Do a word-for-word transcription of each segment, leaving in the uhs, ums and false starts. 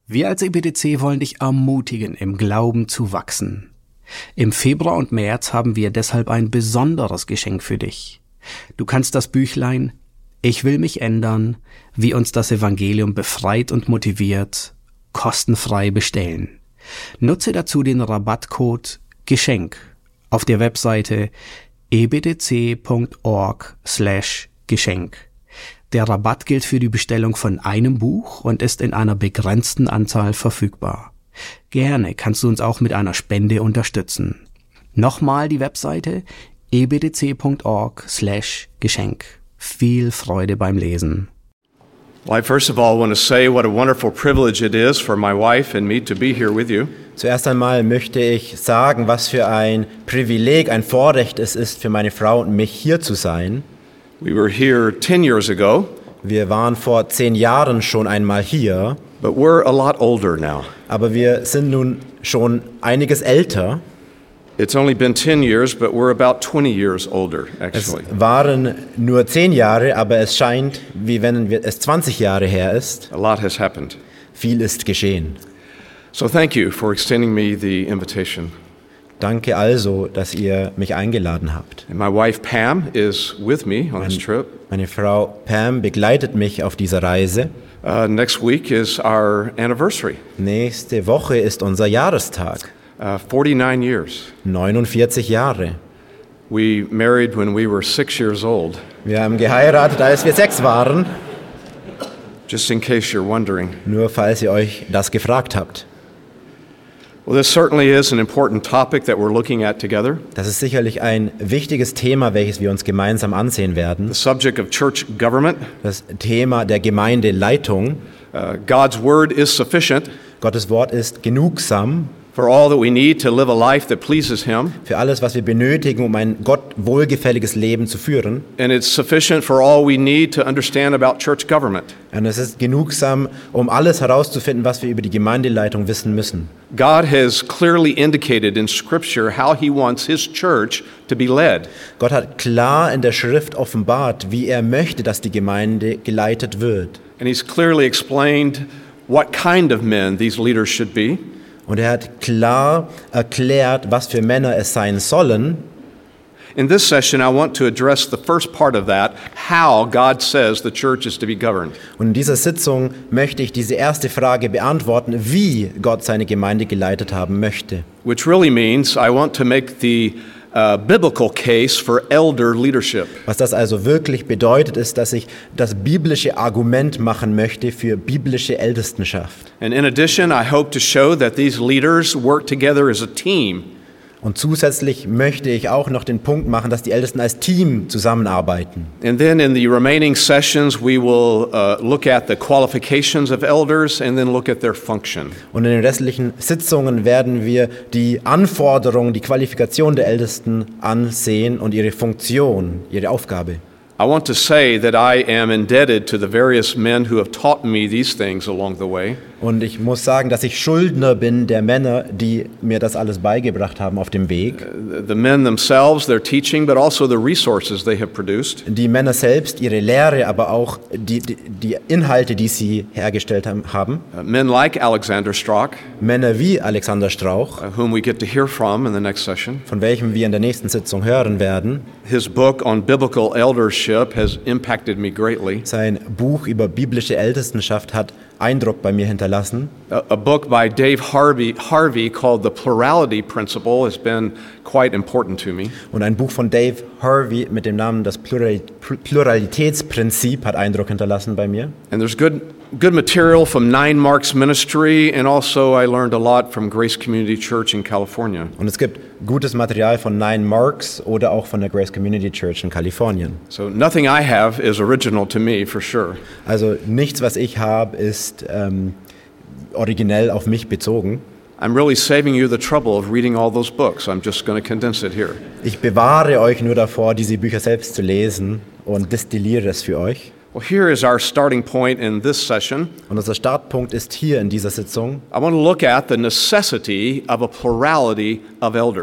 Wir als E B D C wollen dich ermutigen, im Glauben zu wachsen. Im Februar und März haben wir deshalb ein besonderes Geschenk für dich. Du kannst das Büchlein Ich will mich ändern, wie uns das Evangelium befreit und motiviert, kostenfrei bestellen. Nutze dazu den Rabattcode Geschenk auf der Webseite ebdc.org slash Geschenk. Der Rabatt gilt für die Bestellung von einem Buch und ist in einer begrenzten Anzahl verfügbar. Gerne kannst du uns auch mit einer Spende unterstützen. Nochmal die Webseite ebdc.org slash Geschenk. Viel Freude beim Lesen. Well, I first of all want to say what a wonderful privilege it is for my wife and me to be here with you. Zuerst einmal möchte ich sagen, was für ein Privileg, ein Vorrecht es ist für meine Frau und mich hier zu sein. We were here ten years ago. Wir waren vor zehn Jahren schon einmal hier. But we're a lot older now. Aber wir sind nun schon einiges älter. It's only been ten years, but we're about twenty years older, actually. Es waren nur zehn Jahre, aber es scheint, wie wenn es zwanzig Jahre her ist. A lot has happened. Viel ist geschehen. So thank you for extending me the invitation. Danke also, dass ihr mich eingeladen habt. And my wife Pam is with me on this trip. Meine Frau Pam begleitet mich auf dieser Reise. Uh, next week is our anniversary. Nächste Woche ist unser Jahrestag. Uh, forty-nine years. neunundvierzig Jahre. We married when we were six years old. Wir haben geheiratet, als wir sechs waren. Just in case you're wondering. Nur falls ihr euch das gefragt habt. Well, this certainly is an important topic that we're looking at together. Das ist sicherlich ein wichtiges Thema, welches wir uns gemeinsam ansehen werden. The subject of church government. Das Thema der Gemeindeleitung. Uh, God's word is sufficient. Gottes Wort ist genugsam. For all that we need to live a life that pleases Him. Für alles, was wir benötigen, um ein Gott wohlgefälliges Leben zu führen. And it's sufficient for all we need to understand about church government. Und es ist genugsam, um alles herauszufinden, was wir über die Gemeindeleitung wissen müssen. God has clearly indicated in Scripture how He wants His church to be led. Gott hat klar in der Schrift offenbart, wie er möchte, dass die Gemeinde geleitet wird. And He's clearly explained what kind of men these leaders should be. Und er hat klar erklärt, was für Männer es sein sollen. In this session, I want to address the first part of that, how God says the church is to be governed. Und in dieser Sitzung möchte ich diese erste Frage beantworten, wie Gott seine Gemeinde geleitet haben möchte. Which really means I want to make the uh, biblical case for elder leadership. Was das also wirklich bedeutet, ist, dass ich das biblische Argument machen möchte für biblische Ältestenschaft. And in addition, I hope to show that these leaders work together as a team. Und zusätzlich möchte ich auch noch den Punkt machen, dass die Ältesten als Team zusammenarbeiten. And then in the remaining sessions we will uh, look at the qualifications of elders and then look at their function. Und in den restlichen Sitzungen werden wir die Anforderungen, die Qualifikation der Ältesten ansehen und ihre Funktion, ihre Aufgabe. I want to say that I am indebted to the various men who have taught me these things along the way. Und ich muss sagen, dass ich Schuldner bin der Männer, die mir das alles beigebracht haben auf dem Weg. The men themselves, their teaching, but also the resources they have produced. Die Männer selbst, ihre Lehre, aber auch die, die, die Inhalte, die sie hergestellt haben. Uh, men like Alexander Strauch, Männer wie Alexander Strauch, uh, whom we get to hear from in the next session. Von welchem wir in der nächsten Sitzung hören werden. His book on biblical eldership has impacted me greatly. Sein Buch über biblische Ältestenschaft hat Eindruck bei mir hinterlassen. A, a book by Dave Harvey, Harvey called The Plurality Principle has been quite important to me. Und ein Buch von Dave Harvey mit dem Namen Das Plural, Pluralitätsprinzip hat Eindruck hinterlassen bei mir. And there's good good material from Nine Marks Ministry, and also I learned a lot from Grace Community Church in California. Und es gibt gutes Material von Nine Marks oder auch von der Grace Community Church in Kalifornien. So nothing I have is original to me, for sure. Also nichts, was ich habe, ist ähm, originell auf mich bezogen. I'm really saving you the trouble of reading all those books. I'm just going to condense it here. Ich bewahre euch nur davor, diese Bücher selbst zu lesen und destilliere es für euch. Well, here is our starting point in this session. Und unser Startpunkt ist hier in dieser Sitzung. I want to look at the necessity of a plurality of elders.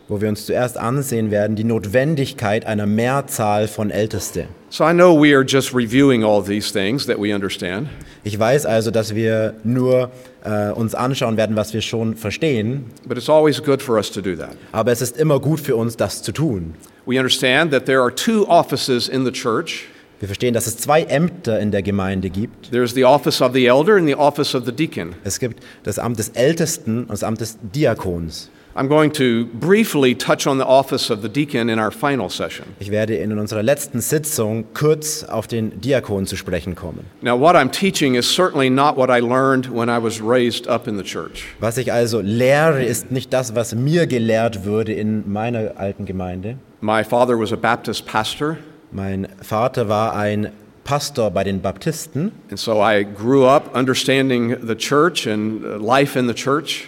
wo wir uns zuerst ansehen werden, die Notwendigkeit einer Mehrzahl von Ältesten. So I know we are just reviewing all these things that we understand. Ich weiß also, dass wir nur äh, uns anschauen werden, was wir schon verstehen, But it's always good for us to do that. aber es ist immer gut für uns, das zu tun. We understand that there are two offices in the church. Wir verstehen, dass es zwei Ämter in der Gemeinde gibt. There's the office of the elder and the office of the deacon. Es gibt das Amt des Ältesten und das Amt des Diakons. I'm going to briefly touch on the office of the deacon in our final session. Ich werde in unserer letzten Sitzung kurz auf den Diakon zu sprechen kommen. Now, what I'm teaching is certainly not what I learned when I was raised up in the church. Was ich also lehre, ist nicht das, was mir gelehrt wurde in meiner alten Gemeinde. My father was a Baptist pastor, Mein Vater war ein Pastor bei den Baptisten. and so I grew up understanding the church and uh, life in the church.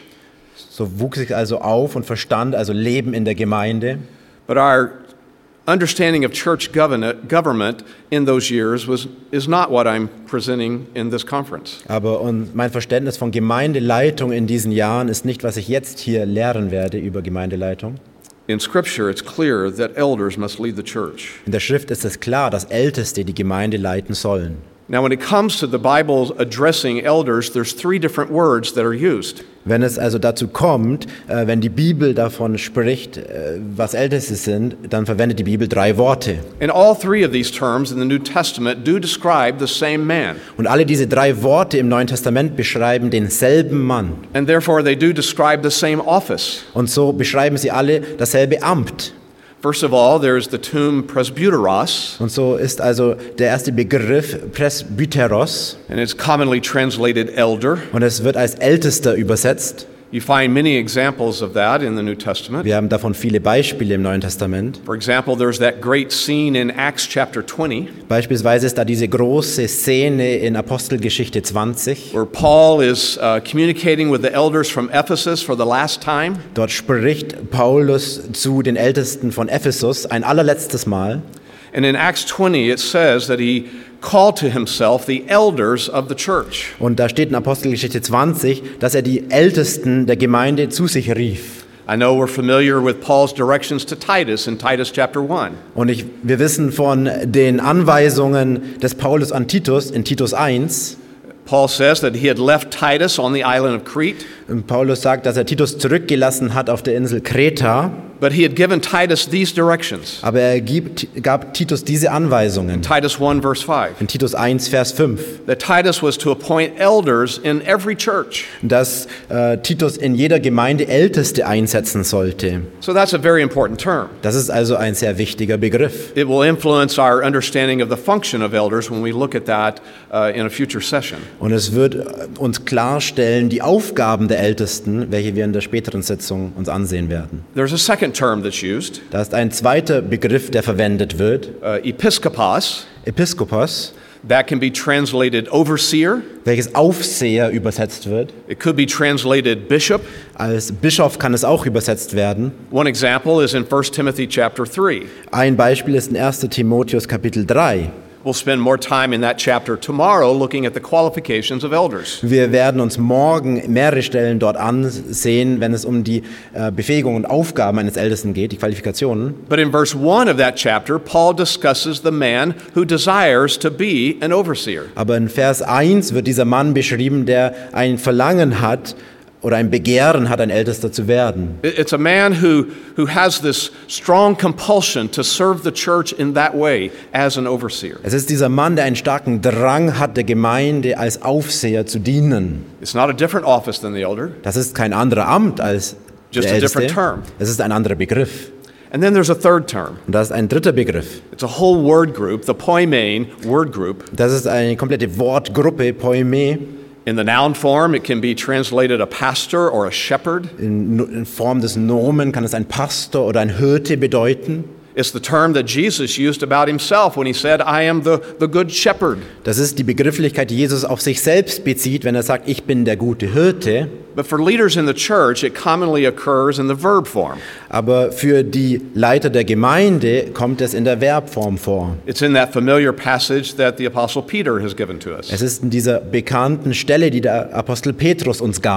So wuchs ich also auf und verstand also Leben in der Gemeinde. But our understanding of church government, government in those years was, is not what I'm presenting in this conference. Aber und mein Verständnis von Gemeindeleitung in diesen Jahren ist nicht, was ich jetzt hier lehren werde über Gemeindeleitung. In Scripture, it's clear that elders must lead the church. In der Schrift ist es klar, dass Älteste die Gemeinde leiten sollen. Now, when it comes to the Bible addressing elders, there's three different words that are used. Wenn es also dazu kommt, äh, wenn die Bibel davon spricht, äh, was Älteste sind, dann verwendet die Bibel drei Worte. And all three of these terms in the New Testament do describe the same man. Und alle diese drei Worte im Neuen Testament beschreiben denselben Mann. And therefore, they do describe the same office. Und so beschreiben sie alle dasselbe Amt. First of all, there's the term presbyteros, Und so ist also der erste Begriff Presbyteros and it's commonly translated elder. und es wird als Ältester übersetzt. You find many examples of that in the New Testament. Wir haben davon viele Beispiele im Neuen Testament. For example, there's that great scene in Acts chapter twenty Beispielsweise ist da diese große Szene in Apostelgeschichte zwanzig. where Paul is uh, communicating with the elders from Ephesus for the last time. Dort spricht Paulus zu den Ältesten von Ephesus ein allerletztes Mal. And in Acts twenty, it says that he called to himself the elders of the church. Und da steht in Apostelgeschichte zwanzig, dass er die Ältesten der Gemeinde zu sich rief. I know we're familiar with Paul's directions to Titus in Titus chapter one. Und ich, wir wissen von den Anweisungen des Paulus an Titus in Titus eins. Paul says that he had left Titus on the island of Crete, Und Paulus sagt, dass er Titus zurückgelassen hat auf der Insel Kreta, but he had given Titus these directions. aber er gibt, gab Titus diese Anweisungen. Titus one verse five. In Titus eins, Vers fünf, That Titus was to appoint elders in every church. dass äh, Titus in jeder Gemeinde Älteste einsetzen sollte. So that's a very important term. Das ist also ein sehr wichtiger Begriff. It will influence our understanding of the function of elders when we look at that uh, in a future session. Und es wird äh, uns klarstellen, die Aufgaben der Ältesten, welche wir in der späteren Sitzung uns ansehen werden. There's a second term that's used, Da ist ein zweiter Begriff, der verwendet wird, uh, episkopos. Episkopos, That can be translated overseer. welches Aufseher übersetzt wird. It could be translated bishop. Als Bischof kann es auch übersetzt werden. One example is in First Timothy chapter three. Ein Beispiel ist in erster Timotheus Kapitel drei. We'll spend more time in that chapter tomorrow looking at the qualifications of elders. Wir werden uns morgen mehrere Stellen dort ansehen, wenn es um die äh, Befähigung und Aufgaben eines Ältesten geht, die Qualifikationen. But in verse one of that chapter, Paul discusses the man who desires to be an overseer. Aber in Vers eins wird dieser Mann beschrieben, der ein Verlangen hat oder ein Begehren hat, ein Ältester zu werden. It- It's a man who, who has this strong compulsion to serve the church in that way as an overseer. Es ist dieser Mann, der einen starken Drang hat, der Gemeinde als Aufseher zu dienen. It's not a different office than the elder. Das ist kein anderer Amt als Just der a different Älteste. term. Es ist ein anderer Begriff. And then there's a third term. Und das ist ein dritter Begriff. It's a whole word group, the poimen word group. Das ist eine komplette Wortgruppe, Poime. In the noun form, it can be translated a pastor or a shepherd. In, in Form des Nomen kann es ein Pastor oder ein Hirte bedeuten. It's the term that Jesus used about himself when he said, I am the, the good shepherd. Das ist die Begrifflichkeit, die Jesus auf sich selbst bezieht, wenn er sagt, ich bin der gute Hirte. But for leaders in the church, it commonly occurs in the verb form. Aber für die Leiter der Gemeinde kommt es in der Verbform vor. It's in that familiar passage that the Apostle Peter has given to us. Es ist in dieser bekannten Stelle, die der Apostel Petrus uns gab.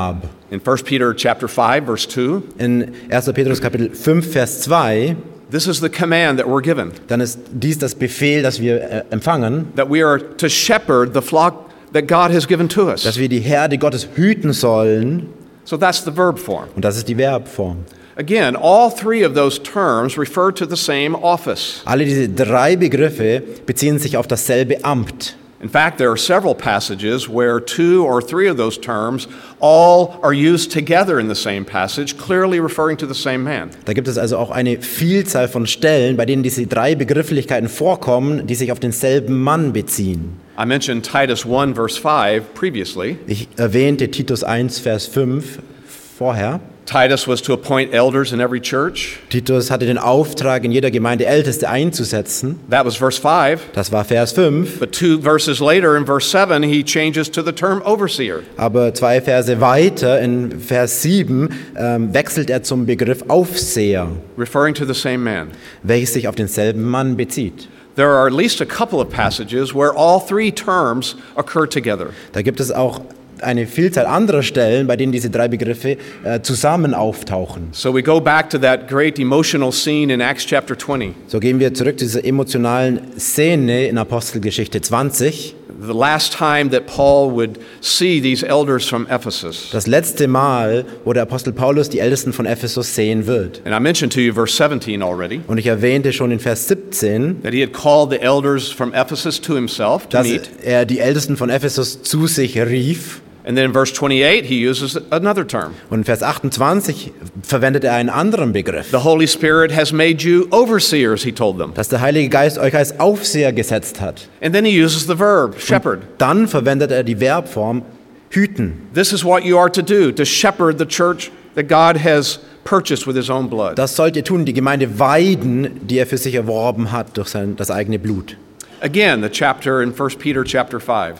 In First Peter chapter five, verse two, in erster Petrus Kapitel fünf, Vers zwei, this is the command that we're given, dann ist dies das Befehl, das wir äh, empfangen, that we are to shepherd the flock that God has given to us. dass wir die Herde Gottes hüten sollen. So that's the verb form. Und das ist die Verbform. Again, all three of those terms refer to the same office. Alle diese drei Begriffe beziehen sich auf dasselbe Amt. In fact, there are several passages where two or three of those terms all are used together in the same passage, clearly referring to the same man. Da gibt es also auch eine Vielzahl von Stellen, bei denen diese drei Begrifflichkeiten vorkommen, die sich auf denselben Mann beziehen. I mentioned Titus one, verse five previously. Ich erwähnte Titus eins, Vers fünf vorher. Titus was to appoint elders in every church. Titus hatte den Auftrag, in jeder Gemeinde Älteste einzusetzen. That was verse five. Das war Vers fünf. But two verses later, in verse seven, he changes to the term overseer. Aber zwei Verse weiter, in Vers sieben, ähm, wechselt er zum Begriff Aufseher, Referring to the same man. welches sich auf denselben Mann bezieht. There are at least a couple of passages where all three terms occur together. Da gibt es auch eine Vielzahl anderer Stellen, bei denen diese drei Begriffe äh, zusammen auftauchen. So we go back to that great emotional scene in Acts chapter twenty. So gehen wir zurück zu dieser emotionalen Szene in Apostelgeschichte zwanzig. The last time that Paul would see these elders from Ephesus. Das letzte Mal, wo der Apostel Paulus die Ältesten von Ephesus sehen wird. And I mentioned to you verse seventeen already. Und ich erwähnte schon in Vers siebzehn, That he had called the elders from Ephesus to himself to dass meet. er die Ältesten von Ephesus zu sich rief. And then in verse twenty-eight he uses another term. Und in Vers achtundzwanzig verwendet er einen anderen Begriff. The Holy Spirit has made you overseers, he told them. Dass der Heilige Geist euch als Aufseher gesetzt hat. And then he uses the verb, shepherd. Dann verwendet er die Verbform hüten. This is what you are to do, to shepherd the church that God has purchased with his own blood. Das sollt ihr tun, die Gemeinde weiden, die er für sich erworben hat durch sein, das eigene Blut. Again, the chapter in First Peter chapter five.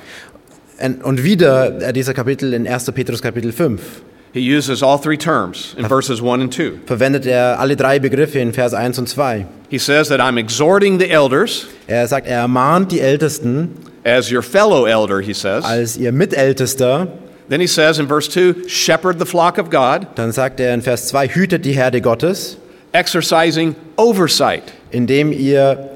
Und wieder dieser Kapitel in erster Petrus Kapitel fünf. He uses all three terms in verses one and two. Verwendet er alle drei Begriffe in Vers eins und zwei. He says that I'm exhorting the elders Er sagt, er ermahnt die Ältesten as your fellow elder, he says. als ihr Mitältester. Then he says in verse two, shepherd the flock of God, Dann sagt er in Vers zwei, hütet die Herde Gottes, exercising oversight. indem ihr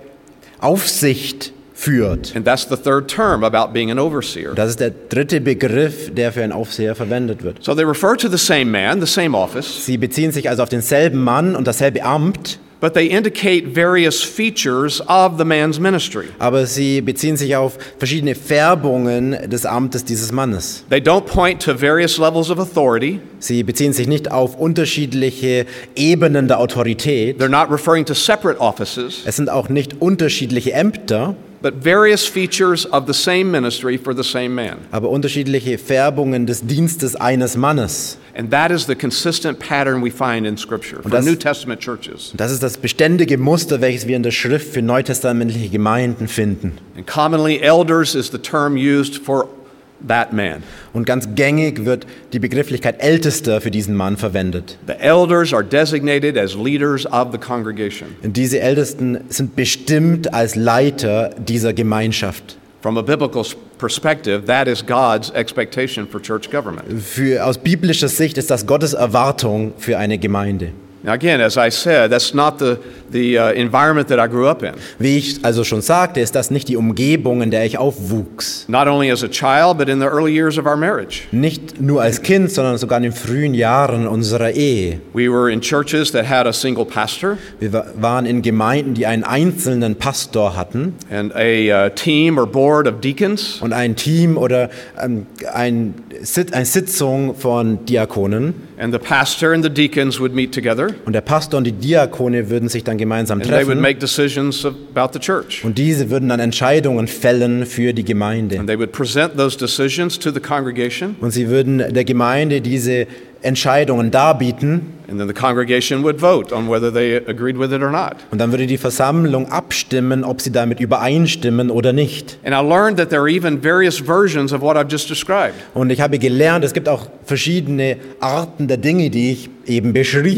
Aufsicht führt. And that's the third term about being an overseer. Das ist der dritte Begriff, der für einen Aufseher verwendet wird. So they refer to the same man, the same office, Sie beziehen sich also auf denselben Mann und dasselbe Amt, but they indicate various features of the man's ministry. aber sie beziehen sich auf verschiedene Färbungen des Amtes dieses Mannes. They don't point to various levels of authority. Sie beziehen sich nicht auf unterschiedliche Ebenen der Autorität. They're not referring to separate offices, Es sind auch nicht unterschiedliche Ämter, but various features of the same ministry for the same man. aber unterschiedliche Färbungen des Dienstes eines Mannes. And that is the consistent pattern we find in Scripture for das- New Testament churches. Und das ist das beständige Muster, welches wir in der Schrift für neutestamentliche Gemeinden finden. And commonly, elders is the term used for that man. Und ganz gängig wird die Begrifflichkeit Ältester für diesen Mann verwendet. The elders are designated as leaders of the congregation. Und diese Ältesten sind bestimmt als Leiter dieser Gemeinschaft. From a biblical s- perspective, that is God's expectation for church government. Für, aus biblischer Sicht ist das Gottes Erwartung für eine Gemeinde. Now, again, as I said, that's not the, the uh, environment that I grew up in. Wie ich also schon sagte, ist das nicht die Umgebung, in der ich aufwuchs. Not only as a child, but in the early years of our marriage. Nicht nur als Kind, sondern sogar in den frühen Jahren unserer Ehe. We were in churches that had a single pastor Wir wa- waren in Gemeinden, die einen einzelnen Pastor hatten and a uh, team or board of deacons. und ein Team oder ähm, ein Sit eine Sitzung von Diakonen. And the pastor and the deacons would meet together, Und der Pastor und die Diakone würden sich dann gemeinsam and they would treffen. make decisions about the church. Und diese würden dann Entscheidungen fällen für die Gemeinde. And they would present those decisions to the congregation, Und sie würden der Gemeinde diese Entscheidungen darbieten. and then the congregation would vote on whether they agreed with it or not. Und dann würde die Versammlung abstimmen, ob sie damit übereinstimmen oder nicht. And I learned that there are even various versions of what I've just described. Und ich habe gelernt, es gibt auch verschiedene Arten der Dinge, die ich eben beschrieb. There could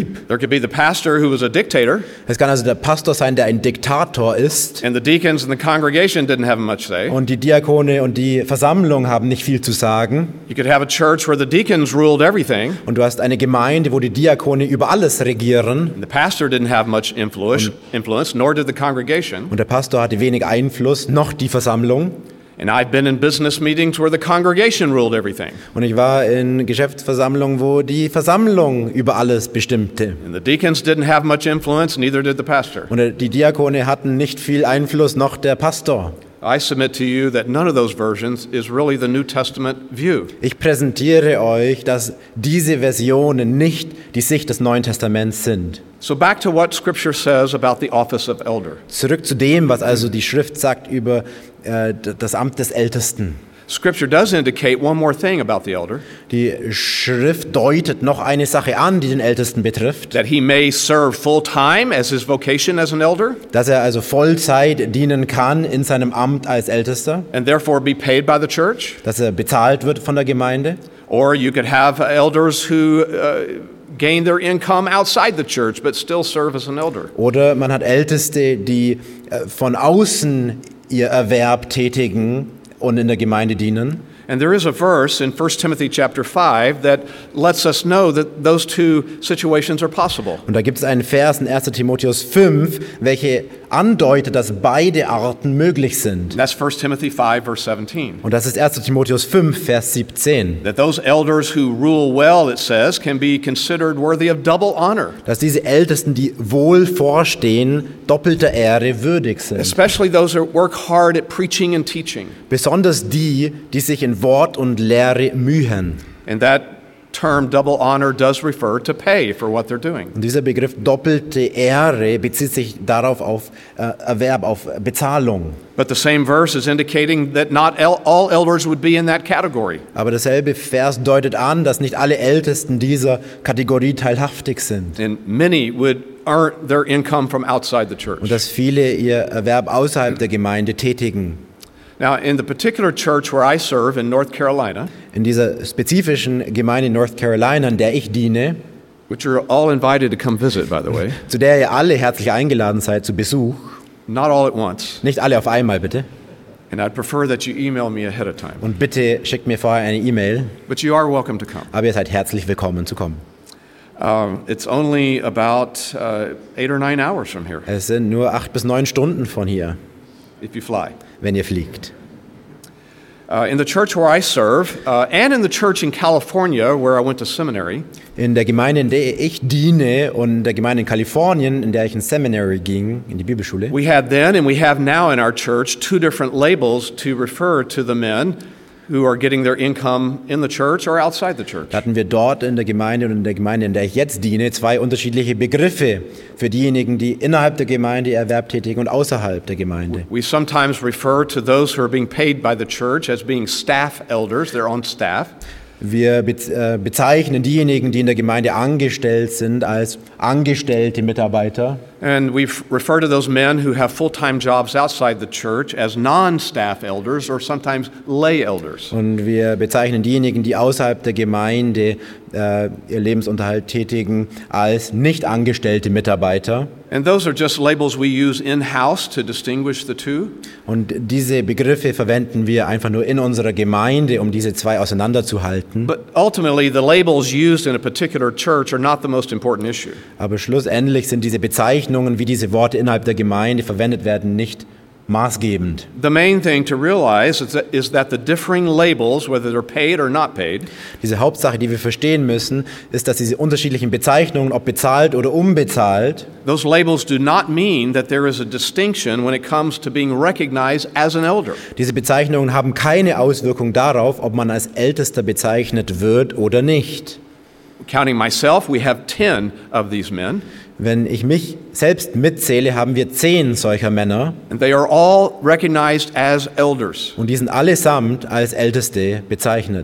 could be the pastor who was a dictator, Es kann also der Pastor sein, der ein Diktator ist. and the deacons and the congregation didn't have much say. Und die Diakone und die Versammlung haben nicht viel zu sagen. You could have a church where the deacons ruled everything, Und du hast eine Gemeinde, wo die Diakone über alles regieren. and the pastor didn't have much influence, influence, nor did the congregation. Und der Pastor hatte wenig Einfluss, noch die Versammlung. And I've been in business meetings where the congregation ruled everything, Und ich war in Geschäftsversammlungen, wo die Versammlung über alles bestimmte. and the deacons didn't have much influence, neither did the pastor. Und die Diakone hatten nicht viel Einfluss, noch der Pastor. I submit to you that none of those versions is really the New Testament view. Ich präsentiere euch, dass diese Versionen nicht die Sicht des Neuen Testaments sind. So back to what Scripture says about the office of elder. Zurück zu dem, was also die Schrift sagt über äh, das Amt des Ältesten. Scripture does indicate one more thing about the elder, Die Schrift deutet noch eine Sache an, die den Ältesten betrifft, that he may serve full time as his vocation as an elder, dass er also Vollzeit dienen kann in seinem Amt als Ältester, and therefore be paid by the church. dass er bezahlt wird von der Gemeinde. Or you could have elders who uh, gain their income outside the church but still serve as an elder. Oder man hat Älteste, die äh, von außen ihr Erwerb tätigen und in der Gemeinde dienen. And there is a verse in First Timothy chapter five that lets us know that those two situations are possible. Und da gibt es einen Vers in erster Timotheus fünf, welche andeutet, dass beide Arten möglich sind. And that's First Timothy five verse seventeen. Und das ist erster Timotheus fünf, Vers siebzehn. That those elders who rule well, it says, can be considered worthy of double honor, Dass diese Ältesten, die wohl vorstehen, doppelter Ehre würdig sind. especially those who work hard at preaching and teaching. Besonders die, die sich in Wort und Lehre mühen. And that term double honor does refer to pay for what they're doing. Und dieser Begriff doppelte Ehre bezieht sich darauf auf äh, Erwerb, auf Bezahlung. But the same verse is indicating that not el- all elders would be in that category. Aber derselbe Vers deutet an, dass nicht alle Ältesten dieser Kategorie teilhaftig sind. And many would earn their income from outside the Und church. dass viele ihr Erwerb außerhalb der Gemeinde tätigen. Now, in the particular church where I serve in North Carolina, In dieser spezifischen Gemeinde in North Carolina, in der ich diene, which you're all invited to come visit, by the way, zu der ihr alle herzlich eingeladen seid zu Besuch, not all at once, nicht alle auf einmal bitte, and I'd prefer that you email me ahead of time, und bitte schickt mir vorher eine E-Mail, but you are welcome to come. aber ihr seid herzlich willkommen zu kommen. Um, it's only about uh, eight or nine hours from here, Es sind nur acht bis neun Stunden von hier, if you fly. wenn ihr fliegt. Uh, in the church where I serve, uh, and in the church in California where I went to seminary, In der Gemeinde, in der ich diene und der Gemeinde in Kalifornien, in der ich ins Seminary ging, in die Bibelschule, we had then and we have now in our church two different labels to refer to the men who are getting their income in the church or outside the church. hatten wir dort in der Gemeinde und in der Gemeinde, in der ich jetzt diene, zwei unterschiedliche Begriffe für diejenigen, die innerhalb der Gemeinde ihr Erwerb tätigen und außerhalb der Gemeinde. We sometimes refer to those who are being paid by the church as being staff elders, they're on staff. Wir bez- äh, bezeichnen diejenigen, die in der Gemeinde angestellt sind, als angestellte Mitarbeiter. And we refer to those men who have full-time jobs outside the church as non-staff elders or sometimes lay elders. Und wir bezeichnen diejenigen, die außerhalb der Gemeinde äh, ihr Lebensunterhalt tätigen, als nicht angestellte Mitarbeiter. And those are just labels we use in-house to distinguish the two. Und diese Begriffe verwenden wir einfach nur in unserer Gemeinde, um diese zwei auseinanderzuhalten. But ultimately, the labels used in a particular church are not the most important issue. Aber schlussendlich sind diese Bezeichnungen, wie diese Worte innerhalb der Gemeinde verwendet werden, nicht maßgebend. The main thing to realize is that, is that the differing labels, whether they're paid or not paid, Diese Hauptsache, die wir verstehen müssen, ist, dass diese unterschiedlichen Bezeichnungen, ob bezahlt oder unbezahlt, those labels do not mean that there is a distinction when it comes to being recognized as an elder. diese Bezeichnungen haben keine Auswirkung darauf, ob man als Ältester bezeichnet wird oder nicht. Counting myself, we have ten of these men, Wenn ich mich selbst mitzähle, haben wir zehn solcher Männer and they are all recognized as elders. und die sind allesamt als Älteste bezeichnet.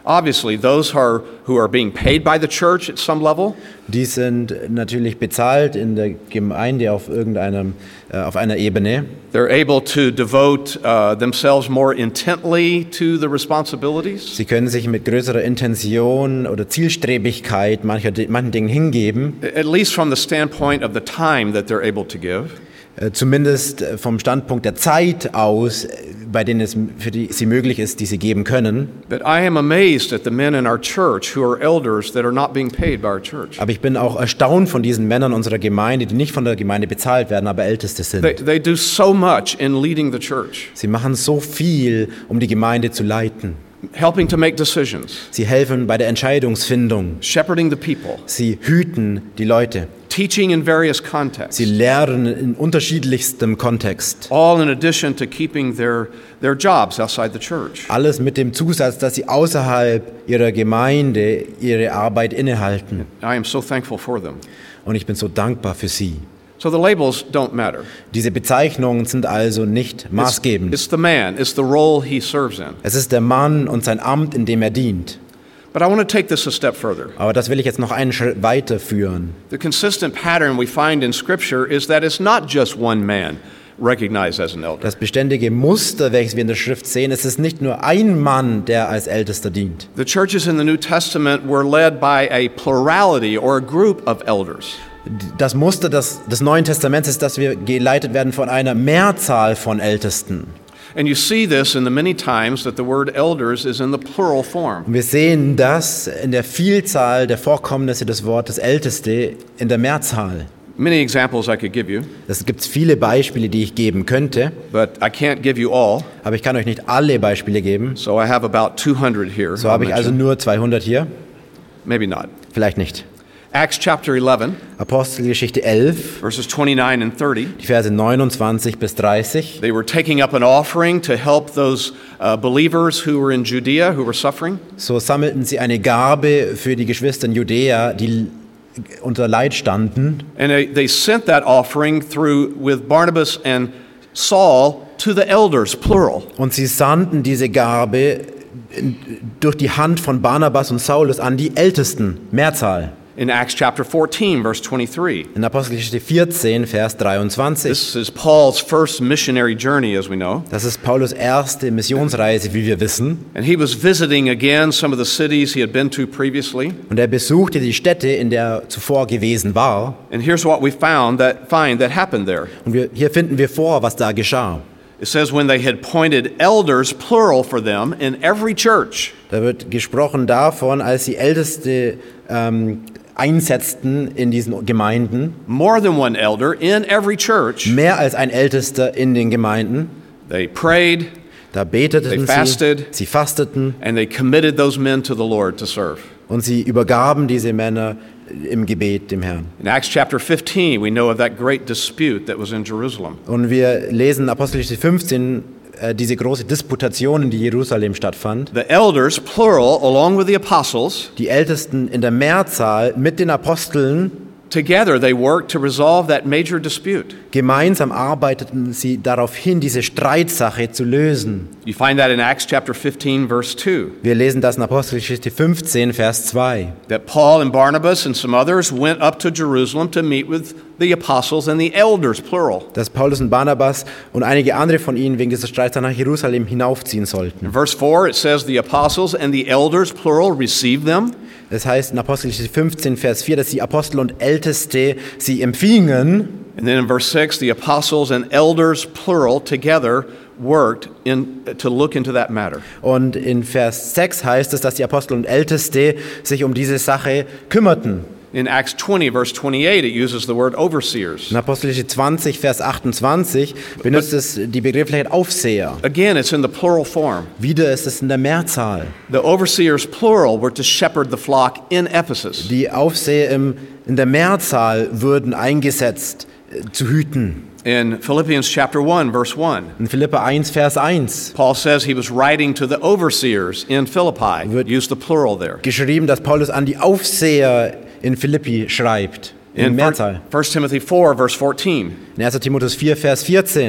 Obviously, those are, who are being paid by the church at some level. Die sind natürlich bezahlt in der Gemeinde auf irgendeinem, äh, auf einer Ebene. They're able to devote uh, themselves more intently to the responsibilities. Sie können sich mit größerer Intention oder Zielstrebigkeit mancher, manchen Dingen hingeben. At least from the standpoint of the time that they're able to give. Äh, zumindest vom Standpunkt der Zeit aus, äh, bei denen es für die sie möglich ist, die sie geben können. But I am amazed at the men in our church who are elders that are not being paid by our church. Aber ich bin auch erstaunt von diesen Männern unserer Gemeinde, die nicht von der Gemeinde bezahlt werden, aber Älteste sind. They, they do so much in leading the church, Sie machen so viel, um die Gemeinde zu leiten. helping to make decisions, Sie helfen bei der Entscheidungsfindung. shepherding the people, Sie hüten die Leute. teaching in various contexts, Sie lehren in unterschiedlichstem Kontext. all in addition to keeping their, their jobs outside the church. Alles mit dem Zusatz, dass sie außerhalb ihrer Gemeinde ihre Arbeit innehalten. I am so thankful for them. Und ich bin so dankbar für sie. So the labels don't matter. Diese Bezeichnungen sind also nicht It's, maßgebend. it's the man, it's the role he serves in. Es ist der Mann und sein Amt, in dem er dient. But I want to take this a step further. Aber das will ich jetzt noch einen Schritt weiterführen. The consistent pattern we find in Scripture is that it's not just one man recognized as an elder. Das beständige Muster, welches wir in der Schrift sehen, es ist nicht nur ein Mann, der als Ältester dient. The churches in the New Testament were led by a plurality or a group of elders. Das Muster des, des Neuen Testaments ist, dass wir geleitet werden von einer Mehrzahl von Ältesten. And you see this in the many times that the word elders is in the plural form. Und wir sehen das in der Vielzahl der Vorkommnisse des Wortes Älteste in der Mehrzahl. Many examples I could give you, Es gibt viele Beispiele, die ich geben könnte, but I can't give you all. aber ich kann euch nicht alle Beispiele geben. So I have about two hundred here. So I'll habe ich also mention. nur zweihundert hier. Maybe not. Vielleicht nicht. Acts chapter eleven, Apostelgeschichte elf, verses twenty-nine and thirty. die Verse neunundzwanzig bis dreißig. They were taking up an offering to help those uh, believers who were in Judea who were suffering. So sammelten sie eine Gabe für die Geschwister in Judäa, die unter Leid standen. And they, they sent that offering through with Barnabas and Saul to the elders, plural. Und sie sandten diese Gabe in- durch die Hand von Barnabas und Saulus an die Ältesten, Mehrzahl. In Acts chapter fourteen, verse twenty-three. In Apostelgeschichte vierzehn, Vers dreiundzwanzig. This is Paul's first missionary journey, as we know. Das ist Paulus' erste Missionsreise, wie wir wissen. And he was visiting again some of the cities he had been to previously. Und er besuchte die Städte, in der er zuvor gewesen war. And here's what we found that find that happened there. Und wir, hier finden wir vor, was da geschah. It says when they had appointed elders, plural for them, in every church. Da wird gesprochen davon, als sie Älteste ähm, einsetzten in diesen Gemeinden. More than one elder in every church. Mehr als ein Ältester in den Gemeinden. They prayed Da They beteten sie, fasted. sie fasteten and they committed those men to the Lord to serve. und sie übergaben diese Männer im Gebet dem Herrn. In Acts chapter fifteen, we know of that great dispute that was in Jerusalem. Und wir lesen in Apostelgeschichte fünfzehn äh, diese große Disputation, in die Jerusalem stattfand. The elders, plural, along with the apostles, Die Ältesten in der Mehrzahl mit den Aposteln, together they worked to resolve that major dispute. gemeinsam arbeiteten sie darauf hin, diese Streitsache zu lösen. You find that in Acts chapter fifteen, verse two, Wir lesen das in Apostelgeschichte fünfzehn, Vers zwei. that Paul and Barnabas and some others went up to Jerusalem to meet with the apostles and the elders, plural. Dass Paulus und Barnabas und einige andere von ihnen wegen dieser Streits nach Jerusalem hinaufziehen sollten. In verse four, it says the apostles and the elders, plural, received them. Das heißt in Apostelgeschichte fünfzehn, Vers vier, dass die Apostel und Älteste sie empfingen. And then in verse six, the apostles and elders, plural, together worked in, to look into that matter. Und in Vers sechs heißt es, dass die Apostel und Älteste sich um diese Sache kümmerten. In Acts twenty, verse twenty-eight, it uses the word overseers. In Apostelgeschichte zwanzig, Vers achtundzwanzig benutzt es die Begrifflichkeit Aufseher. Again, it's in the plural form. Wieder ist es in der Mehrzahl. The overseers, plural, were to shepherd the flock in Ephesus. Die Aufseher im, in der Mehrzahl würden eingesetzt, äh, zu hüten. In Philippians chapter one, verse one, In Philipper eins, Vers eins Paul says he was writing to the overseers in Philippi. Wird- Use the plural there. geschrieben, dass Paulus an die Aufseher in Philippi schreibt. In In Mehrzahl. First Timothy four, verse fourteen, In erster Timotheus vier, Vers vierzehn.